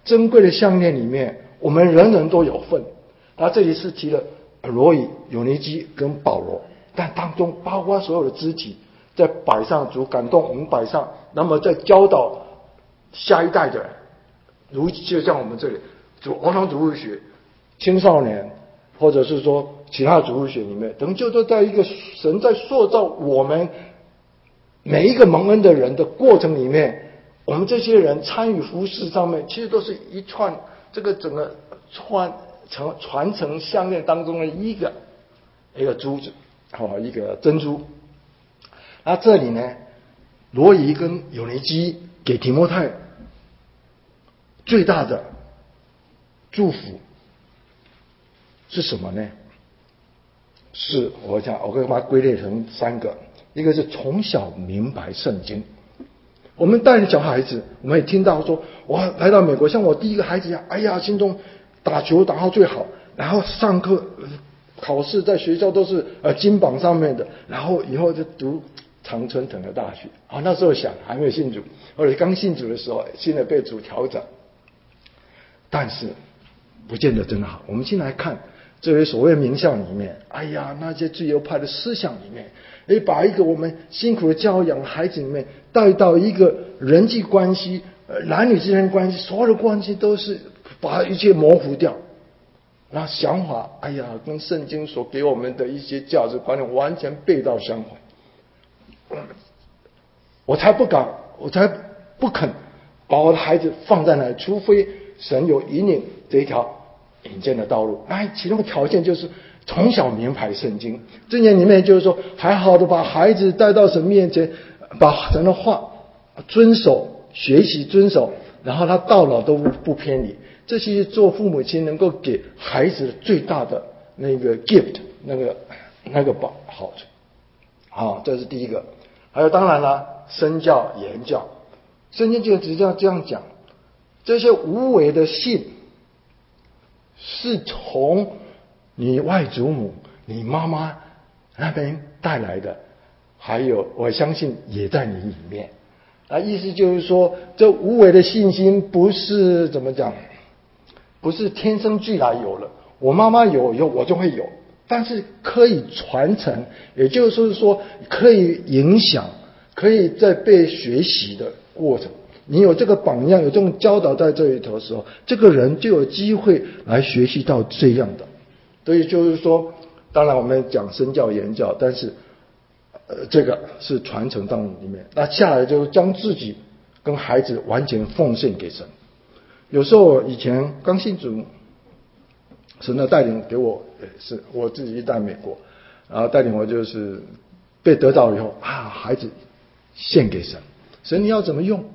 珍贵的项链里面，我们人人都有份。他这里是提了罗以、友尼基跟保罗，但当中包括所有的肢体，在摆上主感动我们摆上，那么在教导下一代的人，如就像我们这里主儿童主日学、青少年，或者是说其他的主日学里面，等就都在一个神在塑造我们每一个蒙恩的人的过程里面，我们这些人参与服事上面，其实都是一串这个整个串成传承项链当中的一个一个珠子，好一个珍珠。那这里呢，罗以跟友尼基给提摩太最大的祝福是什么呢？是我想我可以把它归类成三个，一个是从小明白圣经。我们带着小孩子，我们也听到说，我来到美国，像我第一个孩子一样，哎呀，心中打球打到最好，然后上课考试在学校都是呃金榜上面的，然后以后就读常春藤的大学。啊，那时候想还没有信主，或者刚信主的时候，现在被主调整，但是不见得真的好。我们先来看这些所谓名校里面，哎呀，那些自由派的思想里面，诶，把一个我们辛苦的教养孩子里面带到一个人际关系、呃男女之间的关系，所有的关系都是把一切模糊掉。那想法，哎呀，跟圣经所给我们的一些价值观念完全背道相反。我才不敢，我才不肯把我的孩子放在那里，除非神有引领这一条引荐的道路。那其中的条件就是从小明白圣经。这年里面就是说，还好的把孩子带到神面前，把神的话遵守、学习遵守，然后他到老都不偏离。这些做父母亲能够给孩子最大的那个 gift， 那个那个宝好处。好，这是第一个。还有当然了，身教言教，圣经就直接这样讲，这些无为的信是从你外祖母、你妈妈那边带来的，还有我相信也在你里面。啊，意思就是说，这无为的信心不是怎么讲，不是天生俱来有了，我妈妈有，有我就会有，但是可以传承，也就是说可以影响，可以在被学习的过程。你有这个榜样，有这种教导在这里头的时候，这个人就有机会来学习到这样的。所以就是说，当然我们讲身教言教，但是呃，这个是传承到里面。那下来就是将自己跟孩子完全奉献给神。有时候以前刚信主，神的带领给我也是我自己在美国，然后带领我就是被得到以后啊，孩子献给神，神你要怎么用？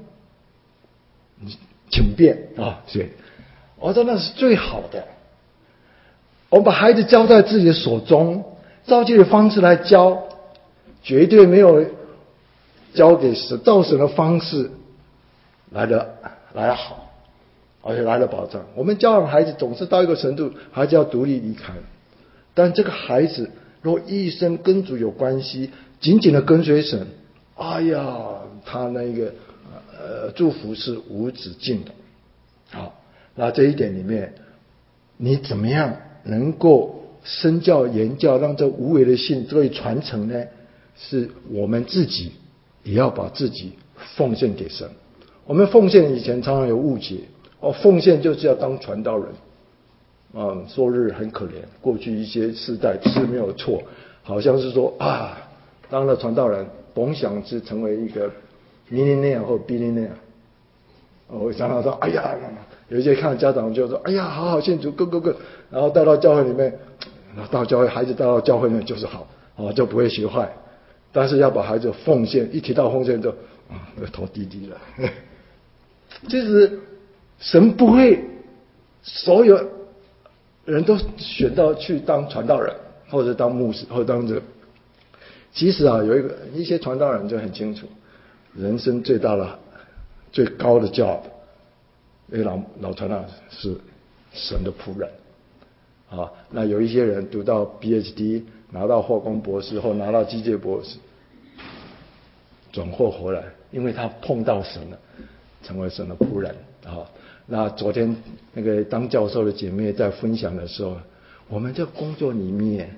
请便啊！所以我说那是最好的。我们把孩子交在自己的手中，照这个方式来教，绝对没有交给神照神的方式来的来的好，而且来的保障。我们教养孩子总是到一个程度，孩子要独立离开。但这个孩子若一生跟主有关系，紧紧的跟随神，哎呀，他那个呃祝福是无止境的。好，那这一点里面，你怎么样能够身教言教，让这无为的信得以传承呢？是我们自己也要把自己奉献给神。我们奉献以前常常有误解，哦，奉献就是要当传道人。嗯，昨日很可怜，过去一些世代是没有错，好像是说啊，当了传道人，甭想是成为一个 millionaire 或 billionaire。我常常说，哎呀，有一些看家长就说，哎呀，好好信主，go go go，然后带到教会里面，到教会孩子带到教会里面就是好，哦，就不会学坏。但是要把孩子奉献，一提到奉献就啊，那个头低低的。其实神不会所有人都选到去当传道人，或者当牧师，或者当这个。其实啊，有一个一些传道人就很清楚，人生最大的、最高的 job， 因为老老传道是神的仆人啊。那有一些人读到 B H D， 拿到化工博士或拿到机械博士，转过回来，因为他碰到神了，成为神的仆人啊。那昨天那个当教授的姐妹在分享的时候，我们这工作里面，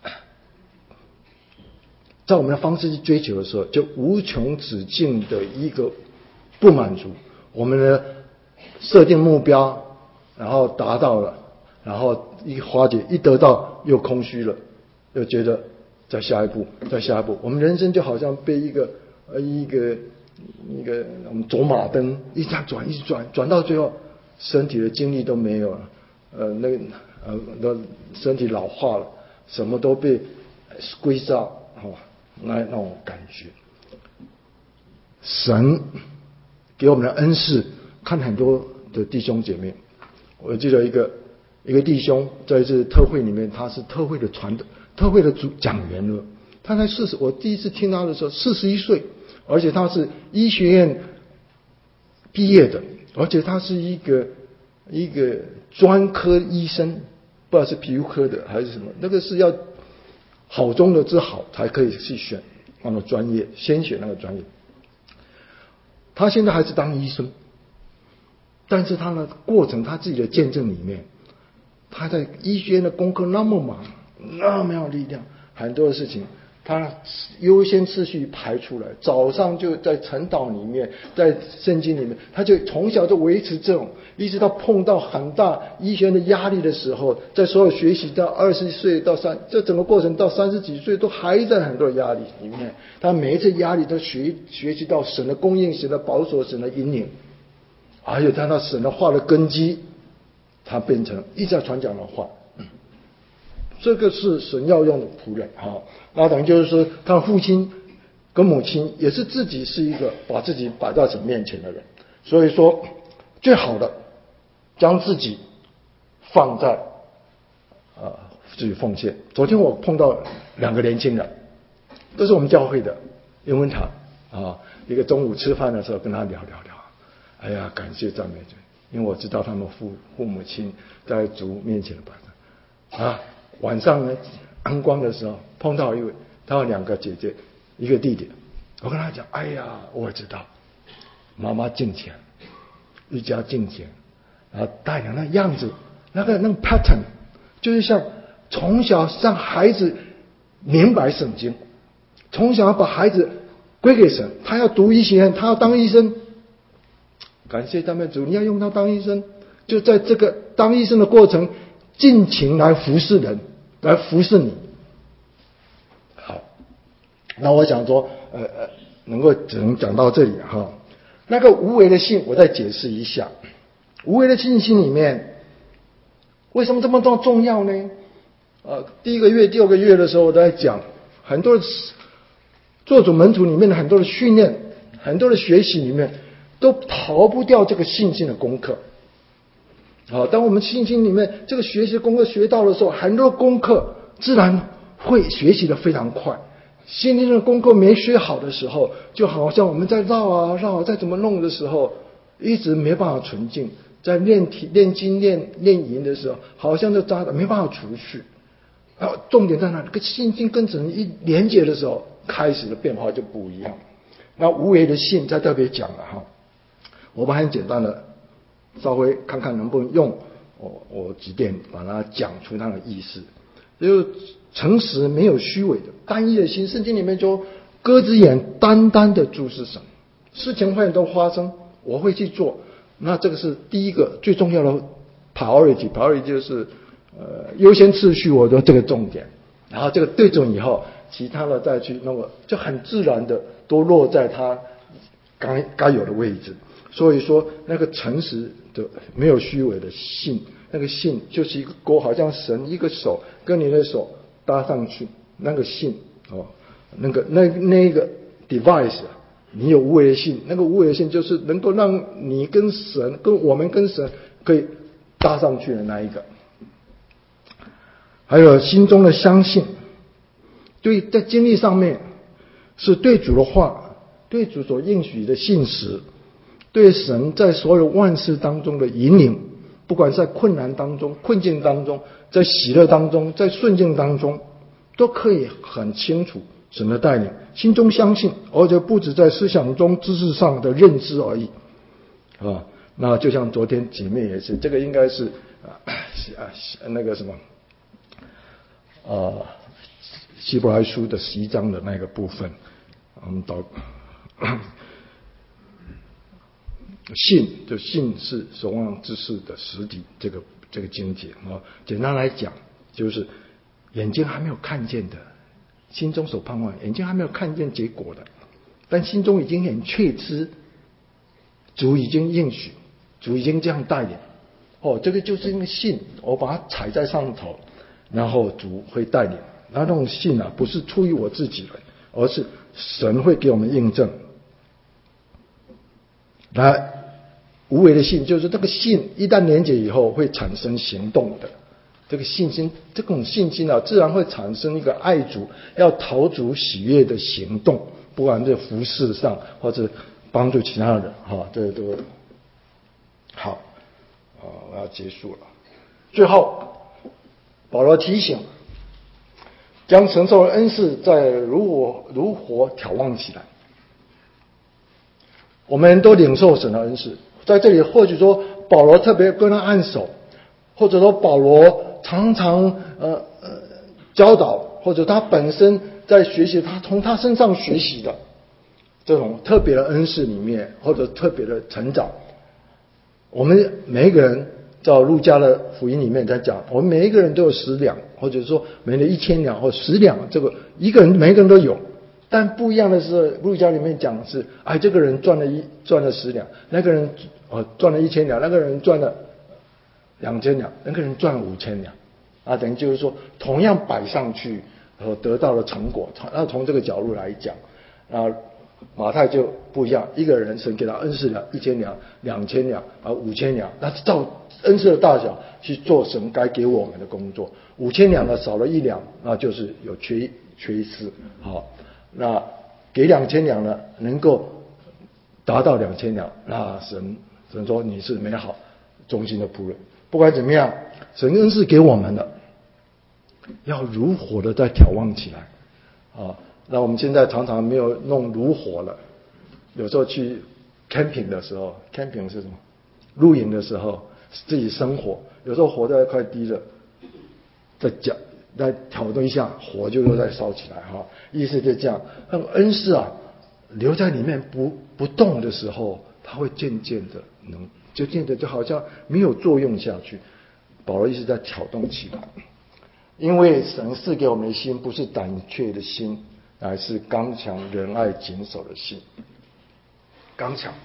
在我们的方式去追求的时候，就无穷止境的一个不满足。我们的设定目标，然后达到了，然后一化解，一得到又空虚了，又觉得再下一步，再下一步，我们人生就好像被一个呃一个一个我们走马灯一直转，一直转，转到最后，身体的精力都没有了，呃，那个呃，那身体老化了，什么都被 squeeze out，哦，那那种感觉。神给我们的恩赐，看很多的弟兄姐妹，我记得一个一个弟兄在这特会里面，他是特会的传特会的主讲员了。他才四十，我第一次听他的时候，四十一岁，而且他是医学院毕业的，而且他是一个一个专科医生，不知道是皮肤科的还是什么，那个是要好中的之好才可以去选那个专业，先选那个专业。他现在还是当医生，但是他的过程，他自己的见证里面，他在医学院的功课那么忙，那么有力量，很多的事情他优先次序排出来，早上就在晨祷里面，在圣经里面，他就从小就维持这种，一直到碰到很大医学院的压力的时候，在所有学习到二十岁到三，这整个过程到三十几岁都还在很多压力里面，他每一次压力都学学习到神的供应、神的保守、神的引领，还有他那神的话的根基，他变成一直在传讲的话。这个是神要用的仆人，好，那等于就是说，他父亲跟母亲也是自己是一个把自己摆在神面前的人，所以说最好的将自己放在呃自己奉献。昨天我碰到两个年轻人，都是我们教会的英文堂啊，一个中午吃饭的时候跟他聊聊聊，哎呀，感谢赞美主，因为我知道他们父父母亲在主面前的摆上啊。晚上呢，安光的时候碰到一位，他有两个姐姐，一个弟弟。我跟他讲，哎呀，我知道，妈妈敬虔，一家敬虔，然后带领那样子，那个那个 pattern， 就是像从小让孩子明白圣经，从小要把孩子归给神，他要读医学院，他要当医生。感谢赞美主，你要用他当医生，就在这个当医生的过程。尽情来服侍人，来服侍你。好，那我想说，呃呃，能够只能讲到这里哈。那个无为的信，我再解释一下。无为的信心里面，为什么这么重重要呢？呃，第一个月、第二个月的时候，我都在讲很多做主门徒里面的很多的训练，很多的学习里面，都逃不掉这个信心的功课。好，当我们信心里面这个学习功课学到的时候，很多功课自然会学习的非常快。信心的功课没学好的时候，就好像我们在绕啊绕啊，再怎么弄的时候，一直没办法纯净。在练体、练经、练练营的时候，好像就扎的没办法除去。然后重点在哪里？跟信心跟神一连接的时候，开始的变化就不一样。那无为的信再特别讲了哈，我们很简单的。稍微看看能不能用我我几点把它讲出它的意思。就诚实没有虚伪的单一的心，圣经里面就鸽子眼单单的注视神，事情会都发生，我会去做。那这个是第一个最重要的 priority， priority 就是呃优先次序，我的这个重点。然后这个对准以后，其他的再去弄个，就很自然的都落在它该该有的位置。所以说，那个诚实的、没有虚伪的信，那个信就是一个钩，好像神一个手跟你的手搭上去，那个信哦，那个那那个 device， 你有无为的信，那个无为的信就是能够让你跟神、跟我们跟神可以搭上去的那一个。还有心中的相信，对，在经历上面是对主的话，对主所应许的信实。对神在所有万事当中的引领，不管在困难当中、困境当中，在喜乐当中、在顺境当中，都可以很清楚神的带领，心中相信，而且不止在思想中、知识上的认知而已，啊， 那就像昨天姐妹也是，这个应该是啊啊那个什么呃希伯来书的十一章的那个部分，我们祷信就信是所望之事的实底，这个这个经节啊，简单来讲就是眼睛还没有看见的，心中所盼望，眼睛还没有看见结果的，但心中已经很确知，主已经应许，主已经这样带领。哦，这个就是因为信，我把它踩在上头，然后主会带领。那那种信啊，不是出于我自己的，而是神会给我们印证。那无为的信，就是这个信一旦连结以后，会产生行动的。这个信心，这种信心啊，自然会产生一个爱主、要讨主喜悦的行动，不管在服事上或者帮助其他人，哈，这都好。啊，我要结束了。最后，保罗提醒，将承受的恩赐在如火如火挑旺起来。我们都领受神的恩赐，在这里或许说保罗特别跟他按手，或者说保罗常常呃呃教导，或者他本身在学习，他从他身上学习的这种特别的恩赐里面，或者特别的成长。我们每一个人照路加的福音里面在讲，我们每一个人都有十两，或者说每人一千两或十两，这个一个人每一个人都有。但不一样的是，路加里面讲的是，哎，这个人赚了一赚了十两，那个人哦赚了一千两，那个人赚了两千两，那个人赚了五千两，啊，等于就是说，同样摆上去，然后得到了成果。那从这个角度来讲，啊，马太就不一样，一个人神给他恩赐两一千两、两千两啊、五千两，那照恩赐的大小去做神该给我们的工作。五千两呢少了一两，那就是有缺缺失，好。那给两千两呢，能够达到两千两，那神神说你是美好忠心的仆人。不管怎么样，神恩赐给我们的，要如火的再挑旺起来啊。那我们现在常常没有弄如火了，有时候去 camping 的时候 ，camping 是什么？露营的时候自己生火，有时候火在快低了，再讲。再挑动一下，火就又再烧起来哈，意思就这样。那个恩赐啊，留在里面不不动的时候，它会渐渐的能，渐渐的就好像没有作用下去。保罗一直在挑动起来，因为神赐给我们的心不是胆怯的心，乃是刚强、仁爱、谨守的心。刚强、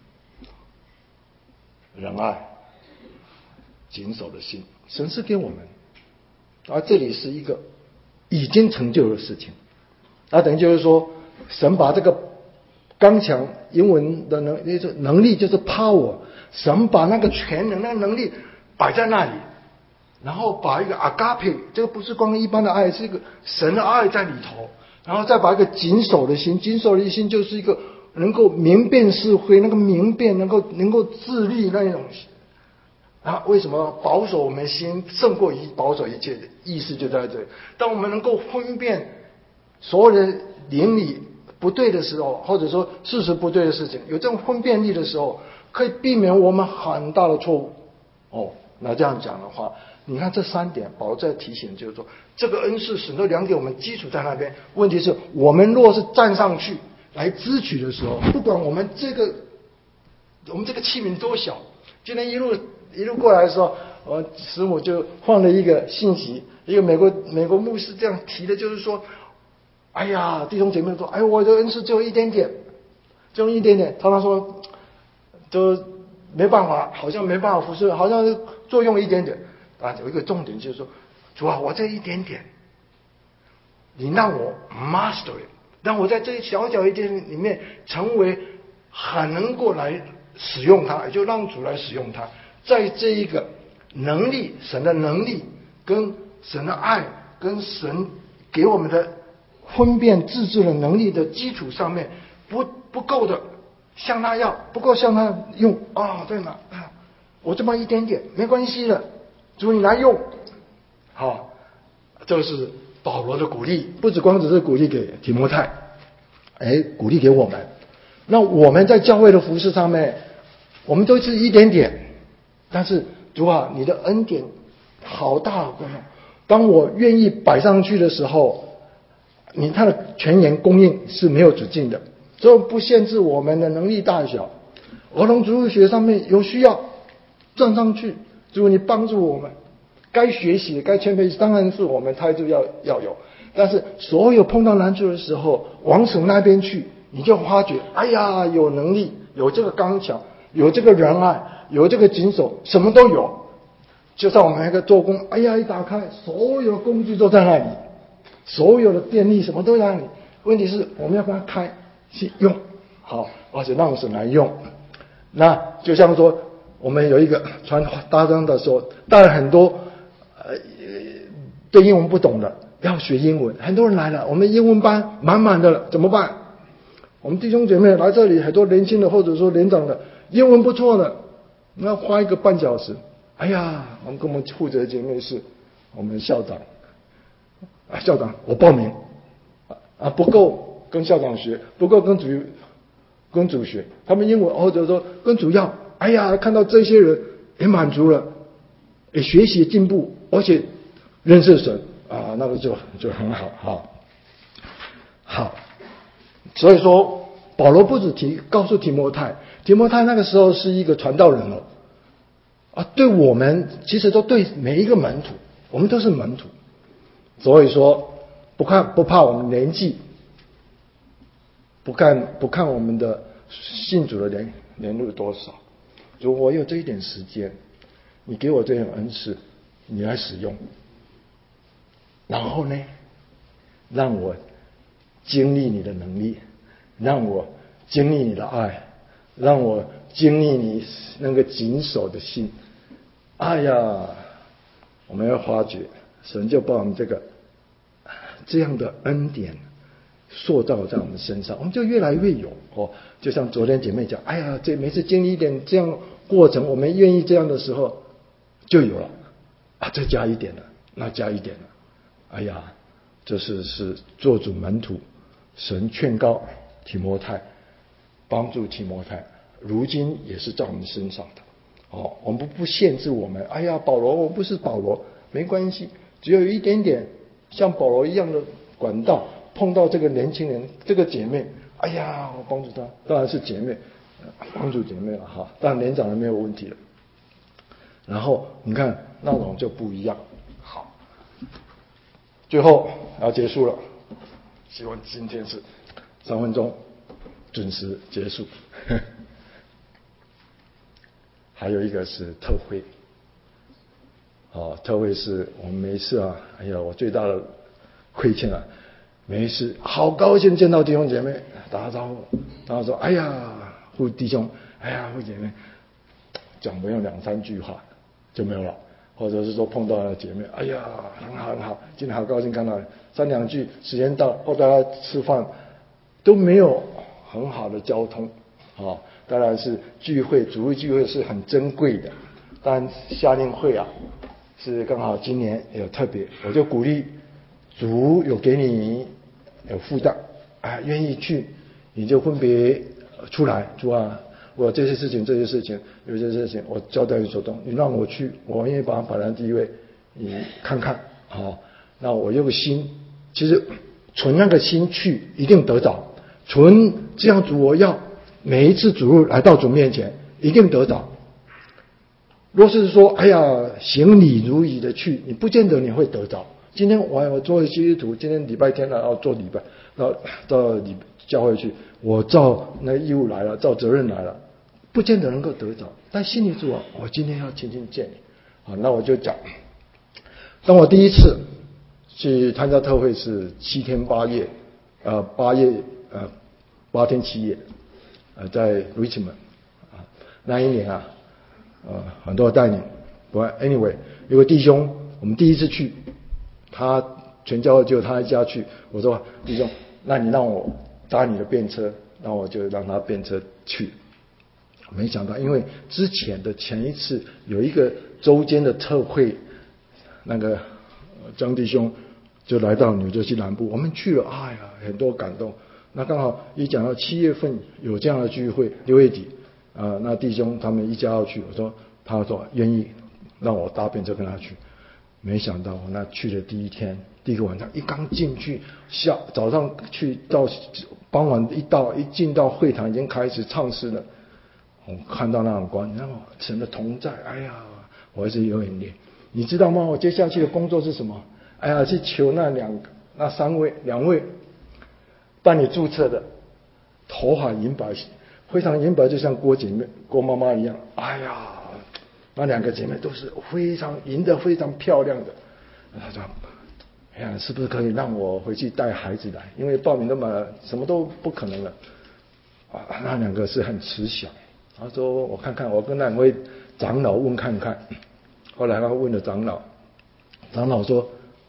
仁爱、谨守的心，神赐给我们。而这里是一个已经成就的事情，那等于就是说，神把这个刚强，英文的能能力就是 power， 神把那个全能的能力摆在那里，然后把一个 agape， 这个不是光一般的爱，是一个神的爱在里头，然后再把一个谨守的心，谨守的心就是一个能够明辨是非，那个明辨能够能够自律那一种。啊，为什么保守我们心胜过于保守一切的意思就在这里。当我们能够分辨所有的邻里不对的时候，或者说事实不对的事情，有这种分辨力的时候，可以避免我们很大的错误。哦，那这样讲的话，你看这三点，保罗在提醒，就是说这个恩赐神都量给我们基础在那边。问题是我们若是站上去来支取的时候，不管我们这个我们这个器皿多小，今天一路。一路过来的时候，我师母就放了一个信息，一个美国美国牧师这样提的，就是说，哎呀，弟兄姐妹说，哎，我的恩赐只有一点点，只有一点点。他他说，就没办法，好像没办法服侍，好像作用一点点。啊，有一个重点就是说，主啊，我这一点点，你让我 master it， 让我在这小小一点里面成为很能够来使用它，也就让主来使用它。在这一个能力，神的能力跟神的爱跟神给我们的分辨自制的能力的基础上面，不不够的，向他要，不够向他用啊、哦，对吗？啊，我这么一点点没关系的，主你来用，好、哦，这是保罗的鼓励，不只光只是鼓励给提摩太，哎，鼓励给我们。那我们在教会的服事上面。 我们都是一点点，但是主啊，你的恩典好大好大。当我愿意摆上去的时候，你他的全年供应是没有止境的，所以不限制我们的能力大小。儿童主日学上面有需要站上去，主你帮助我们，该学习该谦卑当然是我们态度要要有，但是所有碰到难处的时候往主那边去，你就发觉哎呀，有能力，有这个刚强，有这个仁爱，有这个谨守，什么都有。就像我们那个做工，哎呀一打开，所有的工具都在那里，所有的电力什么都在那里，问题是我们要把它开去用好，而且让神来用。那就像说我们有一个传搭档的时候，当然很多呃对英文不懂的要学英文，很多人来了，我们英文班满满的了，怎么办？我们弟兄姐妹来这里，很多年轻的或者说年长的英文不错的，那花一个半小时，哎呀，我们跟我们负责姐妹是我们校长啊，校长我报名啊，不够跟校长学，不够跟主跟主学，他们英文或者说跟主要，哎呀，看到这些人也满足了，也学习进步，而且认识神啊，那个就就很好哈。好，所以说保罗不止提告诉提摩太，提摩太那个时候是一个传道人了啊，对我们其实都对每一个门徒，我们都是门徒，所以说不看不怕我们年纪。不看不看我们的信主的年年入多少，如果我有这一点时间，你给我这种恩赐，你来使用，然后呢，让我经历你的能力，让我经历你的爱，让我经历你那个谨守的心。哎呀，我们要发觉神就把我们这个这样的恩典塑造在我们身上，我们就越来越有哦。就像昨天姐妹讲，哎呀，这每次经历一点这样过程，我们愿意这样的时候，就有了啊，再加一点了，那加一点了，哎呀，这是是做主门徒，神劝告提摩太，帮助提摩太，如今也是在我们身上的哦。我们不不限制我们，哎呀，保罗我不是保罗，没关系，只有一点点像保罗一样的管道。碰到这个年轻人，这个姐妹，哎呀，我帮助她，当然是姐妹，帮助姐妹了哈。当然年长人没有问题了。然后你看那种就不一样。好，最后要结束了，希望今天是三分钟准时结束。还有一个是特会，哦，特会是我们每一次啊，哎呀，我最大的亏欠啊。没事，好高兴见到弟兄姐妹，打招呼，然后说：“哎呀，护弟兄，哎呀，护姐妹。”讲没有两三句话就没有了，或者是说碰到了姐妹，哎呀，很好很好，今天好高兴看到你，三两句，时间到，或大家吃饭都没有很好的交通啊、哦。当然是聚会，主日聚会是很珍贵的，当然夏令会啊是刚好今年有特别，我就鼓励主有给你。有负担啊，愿意去，你就分别出来，主啊，我这些事情，这些事情，有些事情，我交代你手中，你让我去，我愿意把它摆在第一位，你看看，好、哦，那我有个心，其实存那个心去，一定得着，存这样主我要每一次主来到主面前，一定得着。若是说，哎呀，行礼如仪的去，你不见得你会得着。今天我我做基督徒，今天礼拜天了，要做礼拜，到到礼教会去，我照那义务来了，照责任来了，不见得能够得着。但心里主啊，我今天要亲近见你，好，那我就讲，当我第一次去参加特会是七天八夜，呃，八夜呃八天七夜，呃，在 Richmond 啊，那一年啊，呃，很多带领，不 anyway， 有个弟兄，我们第一次去。他全教会只有他一家去，我说弟兄，那你让我搭你的便车，那我就让他便车去。没想到，因为之前的前一次有一个周间的特会，那个张弟兄就来到纽约西南部，我们去了，哎呀，很多感动。那刚好一讲到七月份有这样的聚会，六月底， 啊，那弟兄他们一家要去，我说他说愿意让我搭便车跟他去。没想到我那去的第一天，第一个晚上一刚进去，下早上去到傍晚一到一进到会堂已经开始唱诗了。我看到那种光，然后神的同在，哎呀，我还是有眼泪。你知道吗？我接下去的工作是什么？哎呀，去求那两那三位两位办理注册的，头发银白，非常银白，就像郭姐妹郭妈妈一样。哎呀，那两个姐妹都是非常银的，非常漂亮的。她说：“哎呀，是不是可以让我回去带孩子来？因为报名都满了，什么都不可能了。”啊，那两个是很慈祥。他说：“我看看，我跟那两位长老问看看。”后来他问了长老，长老说：“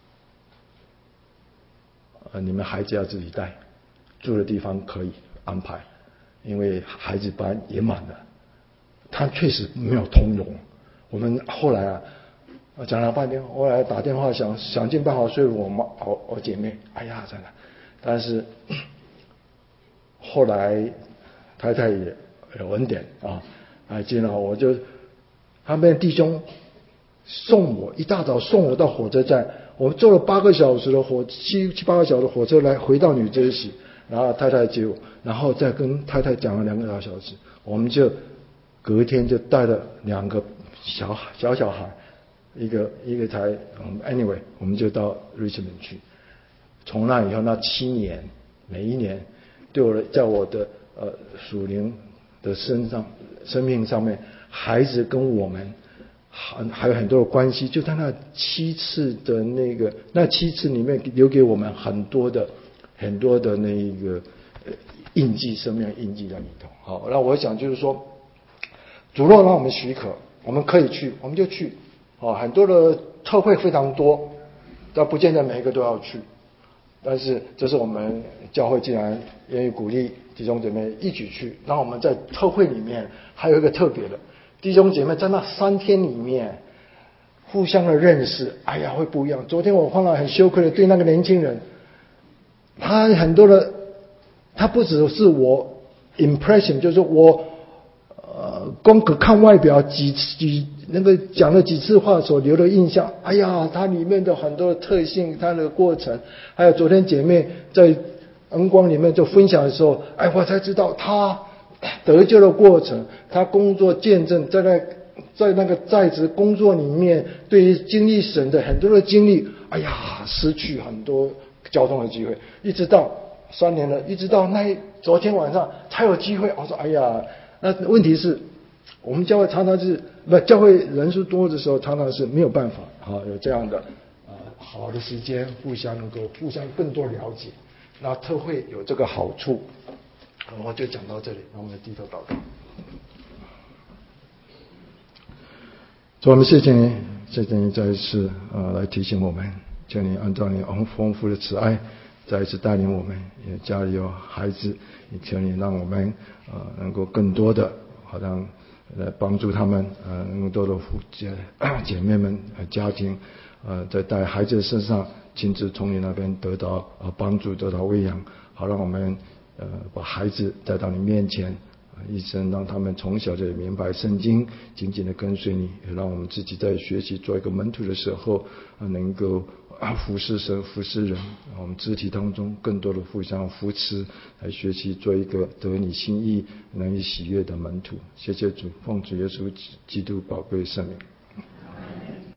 呃，你们孩子要自己带，住的地方可以安排，因为孩子班也满了。”他确实没有通融。我们后来啊，讲了半天，后来打电话想想尽办法说服我妈我我姐妹，哎呀，真的，但是后来太太也有恩典啊，还记得我就他们弟兄送我一大早送我到火车站，我们坐了八个小时的火七七八个小时的火车来回到纽泽西，然后太太接我，然后再跟太太讲了两个多小时，我们就隔天就带了两个小小小孩，一个一个才嗯 anyway 我们就到 Richmond 去。从那以后那七年，每一年对我的在我的呃属灵的身上生命上面，孩子跟我们还还有很多的关系，就在那七次的那个那七次里面留给我们很多的很多的那个印记，生命的印记在里头。好，那我想就是说，主若让我们许可，我们可以去，我们就去。哦，很多的特会非常多，但不见得每一个都要去。但是这是我们教会既然愿意鼓励弟兄姐妹一起去，然后我们在特会里面还有一个特别的，弟兄姐妹在那三天里面互相的认识，哎呀会不一样。昨天我碰到很羞愧的对那个年轻人，他很多的，他不只是我 impression， 就是我呃光可看外表几几那个讲了几次话所留的印象，哎呀，它里面的很多的特性，它的过程，还有昨天姐妹在恩光里面就分享的时候，哎，我才知道他得救的过程，他工作见证，在那在那个在职工作里面，对于经历神的很多的经历，哎呀，失去很多交通的机会，一直到三年了，一直到那昨天晚上才有机会。我说，哎呀，那问题是。我们教会常常是不教会人数多的时候，常常是没有办法啊有这样的啊好的时间，互相能够互相更多了解。那特会有这个好处，我就讲到这里。那我们低头祷告。主，我们谢谢你，谢谢你再一次啊来提醒我们，求你按照你丰富的慈爱，再一次带领我们。也家里有孩子，也求你让我们啊能够更多的好像。来帮助他们，呃，更多的姐姐妹们、呃、家庭，呃，在带孩子的身上，亲自从你那边得到呃帮助，得到喂养，好让我们呃把孩子带到你面前，呃、一生让他们从小就明白圣经，紧紧的跟随你，也让我们自己在学习做一个门徒的时候，呃、能够。服侍神，服侍人，我们肢体当中更多的互相扶持，来学习做一个得你心意、能以喜悦的门徒。谢谢主，奉主耶稣基督宝贵圣名。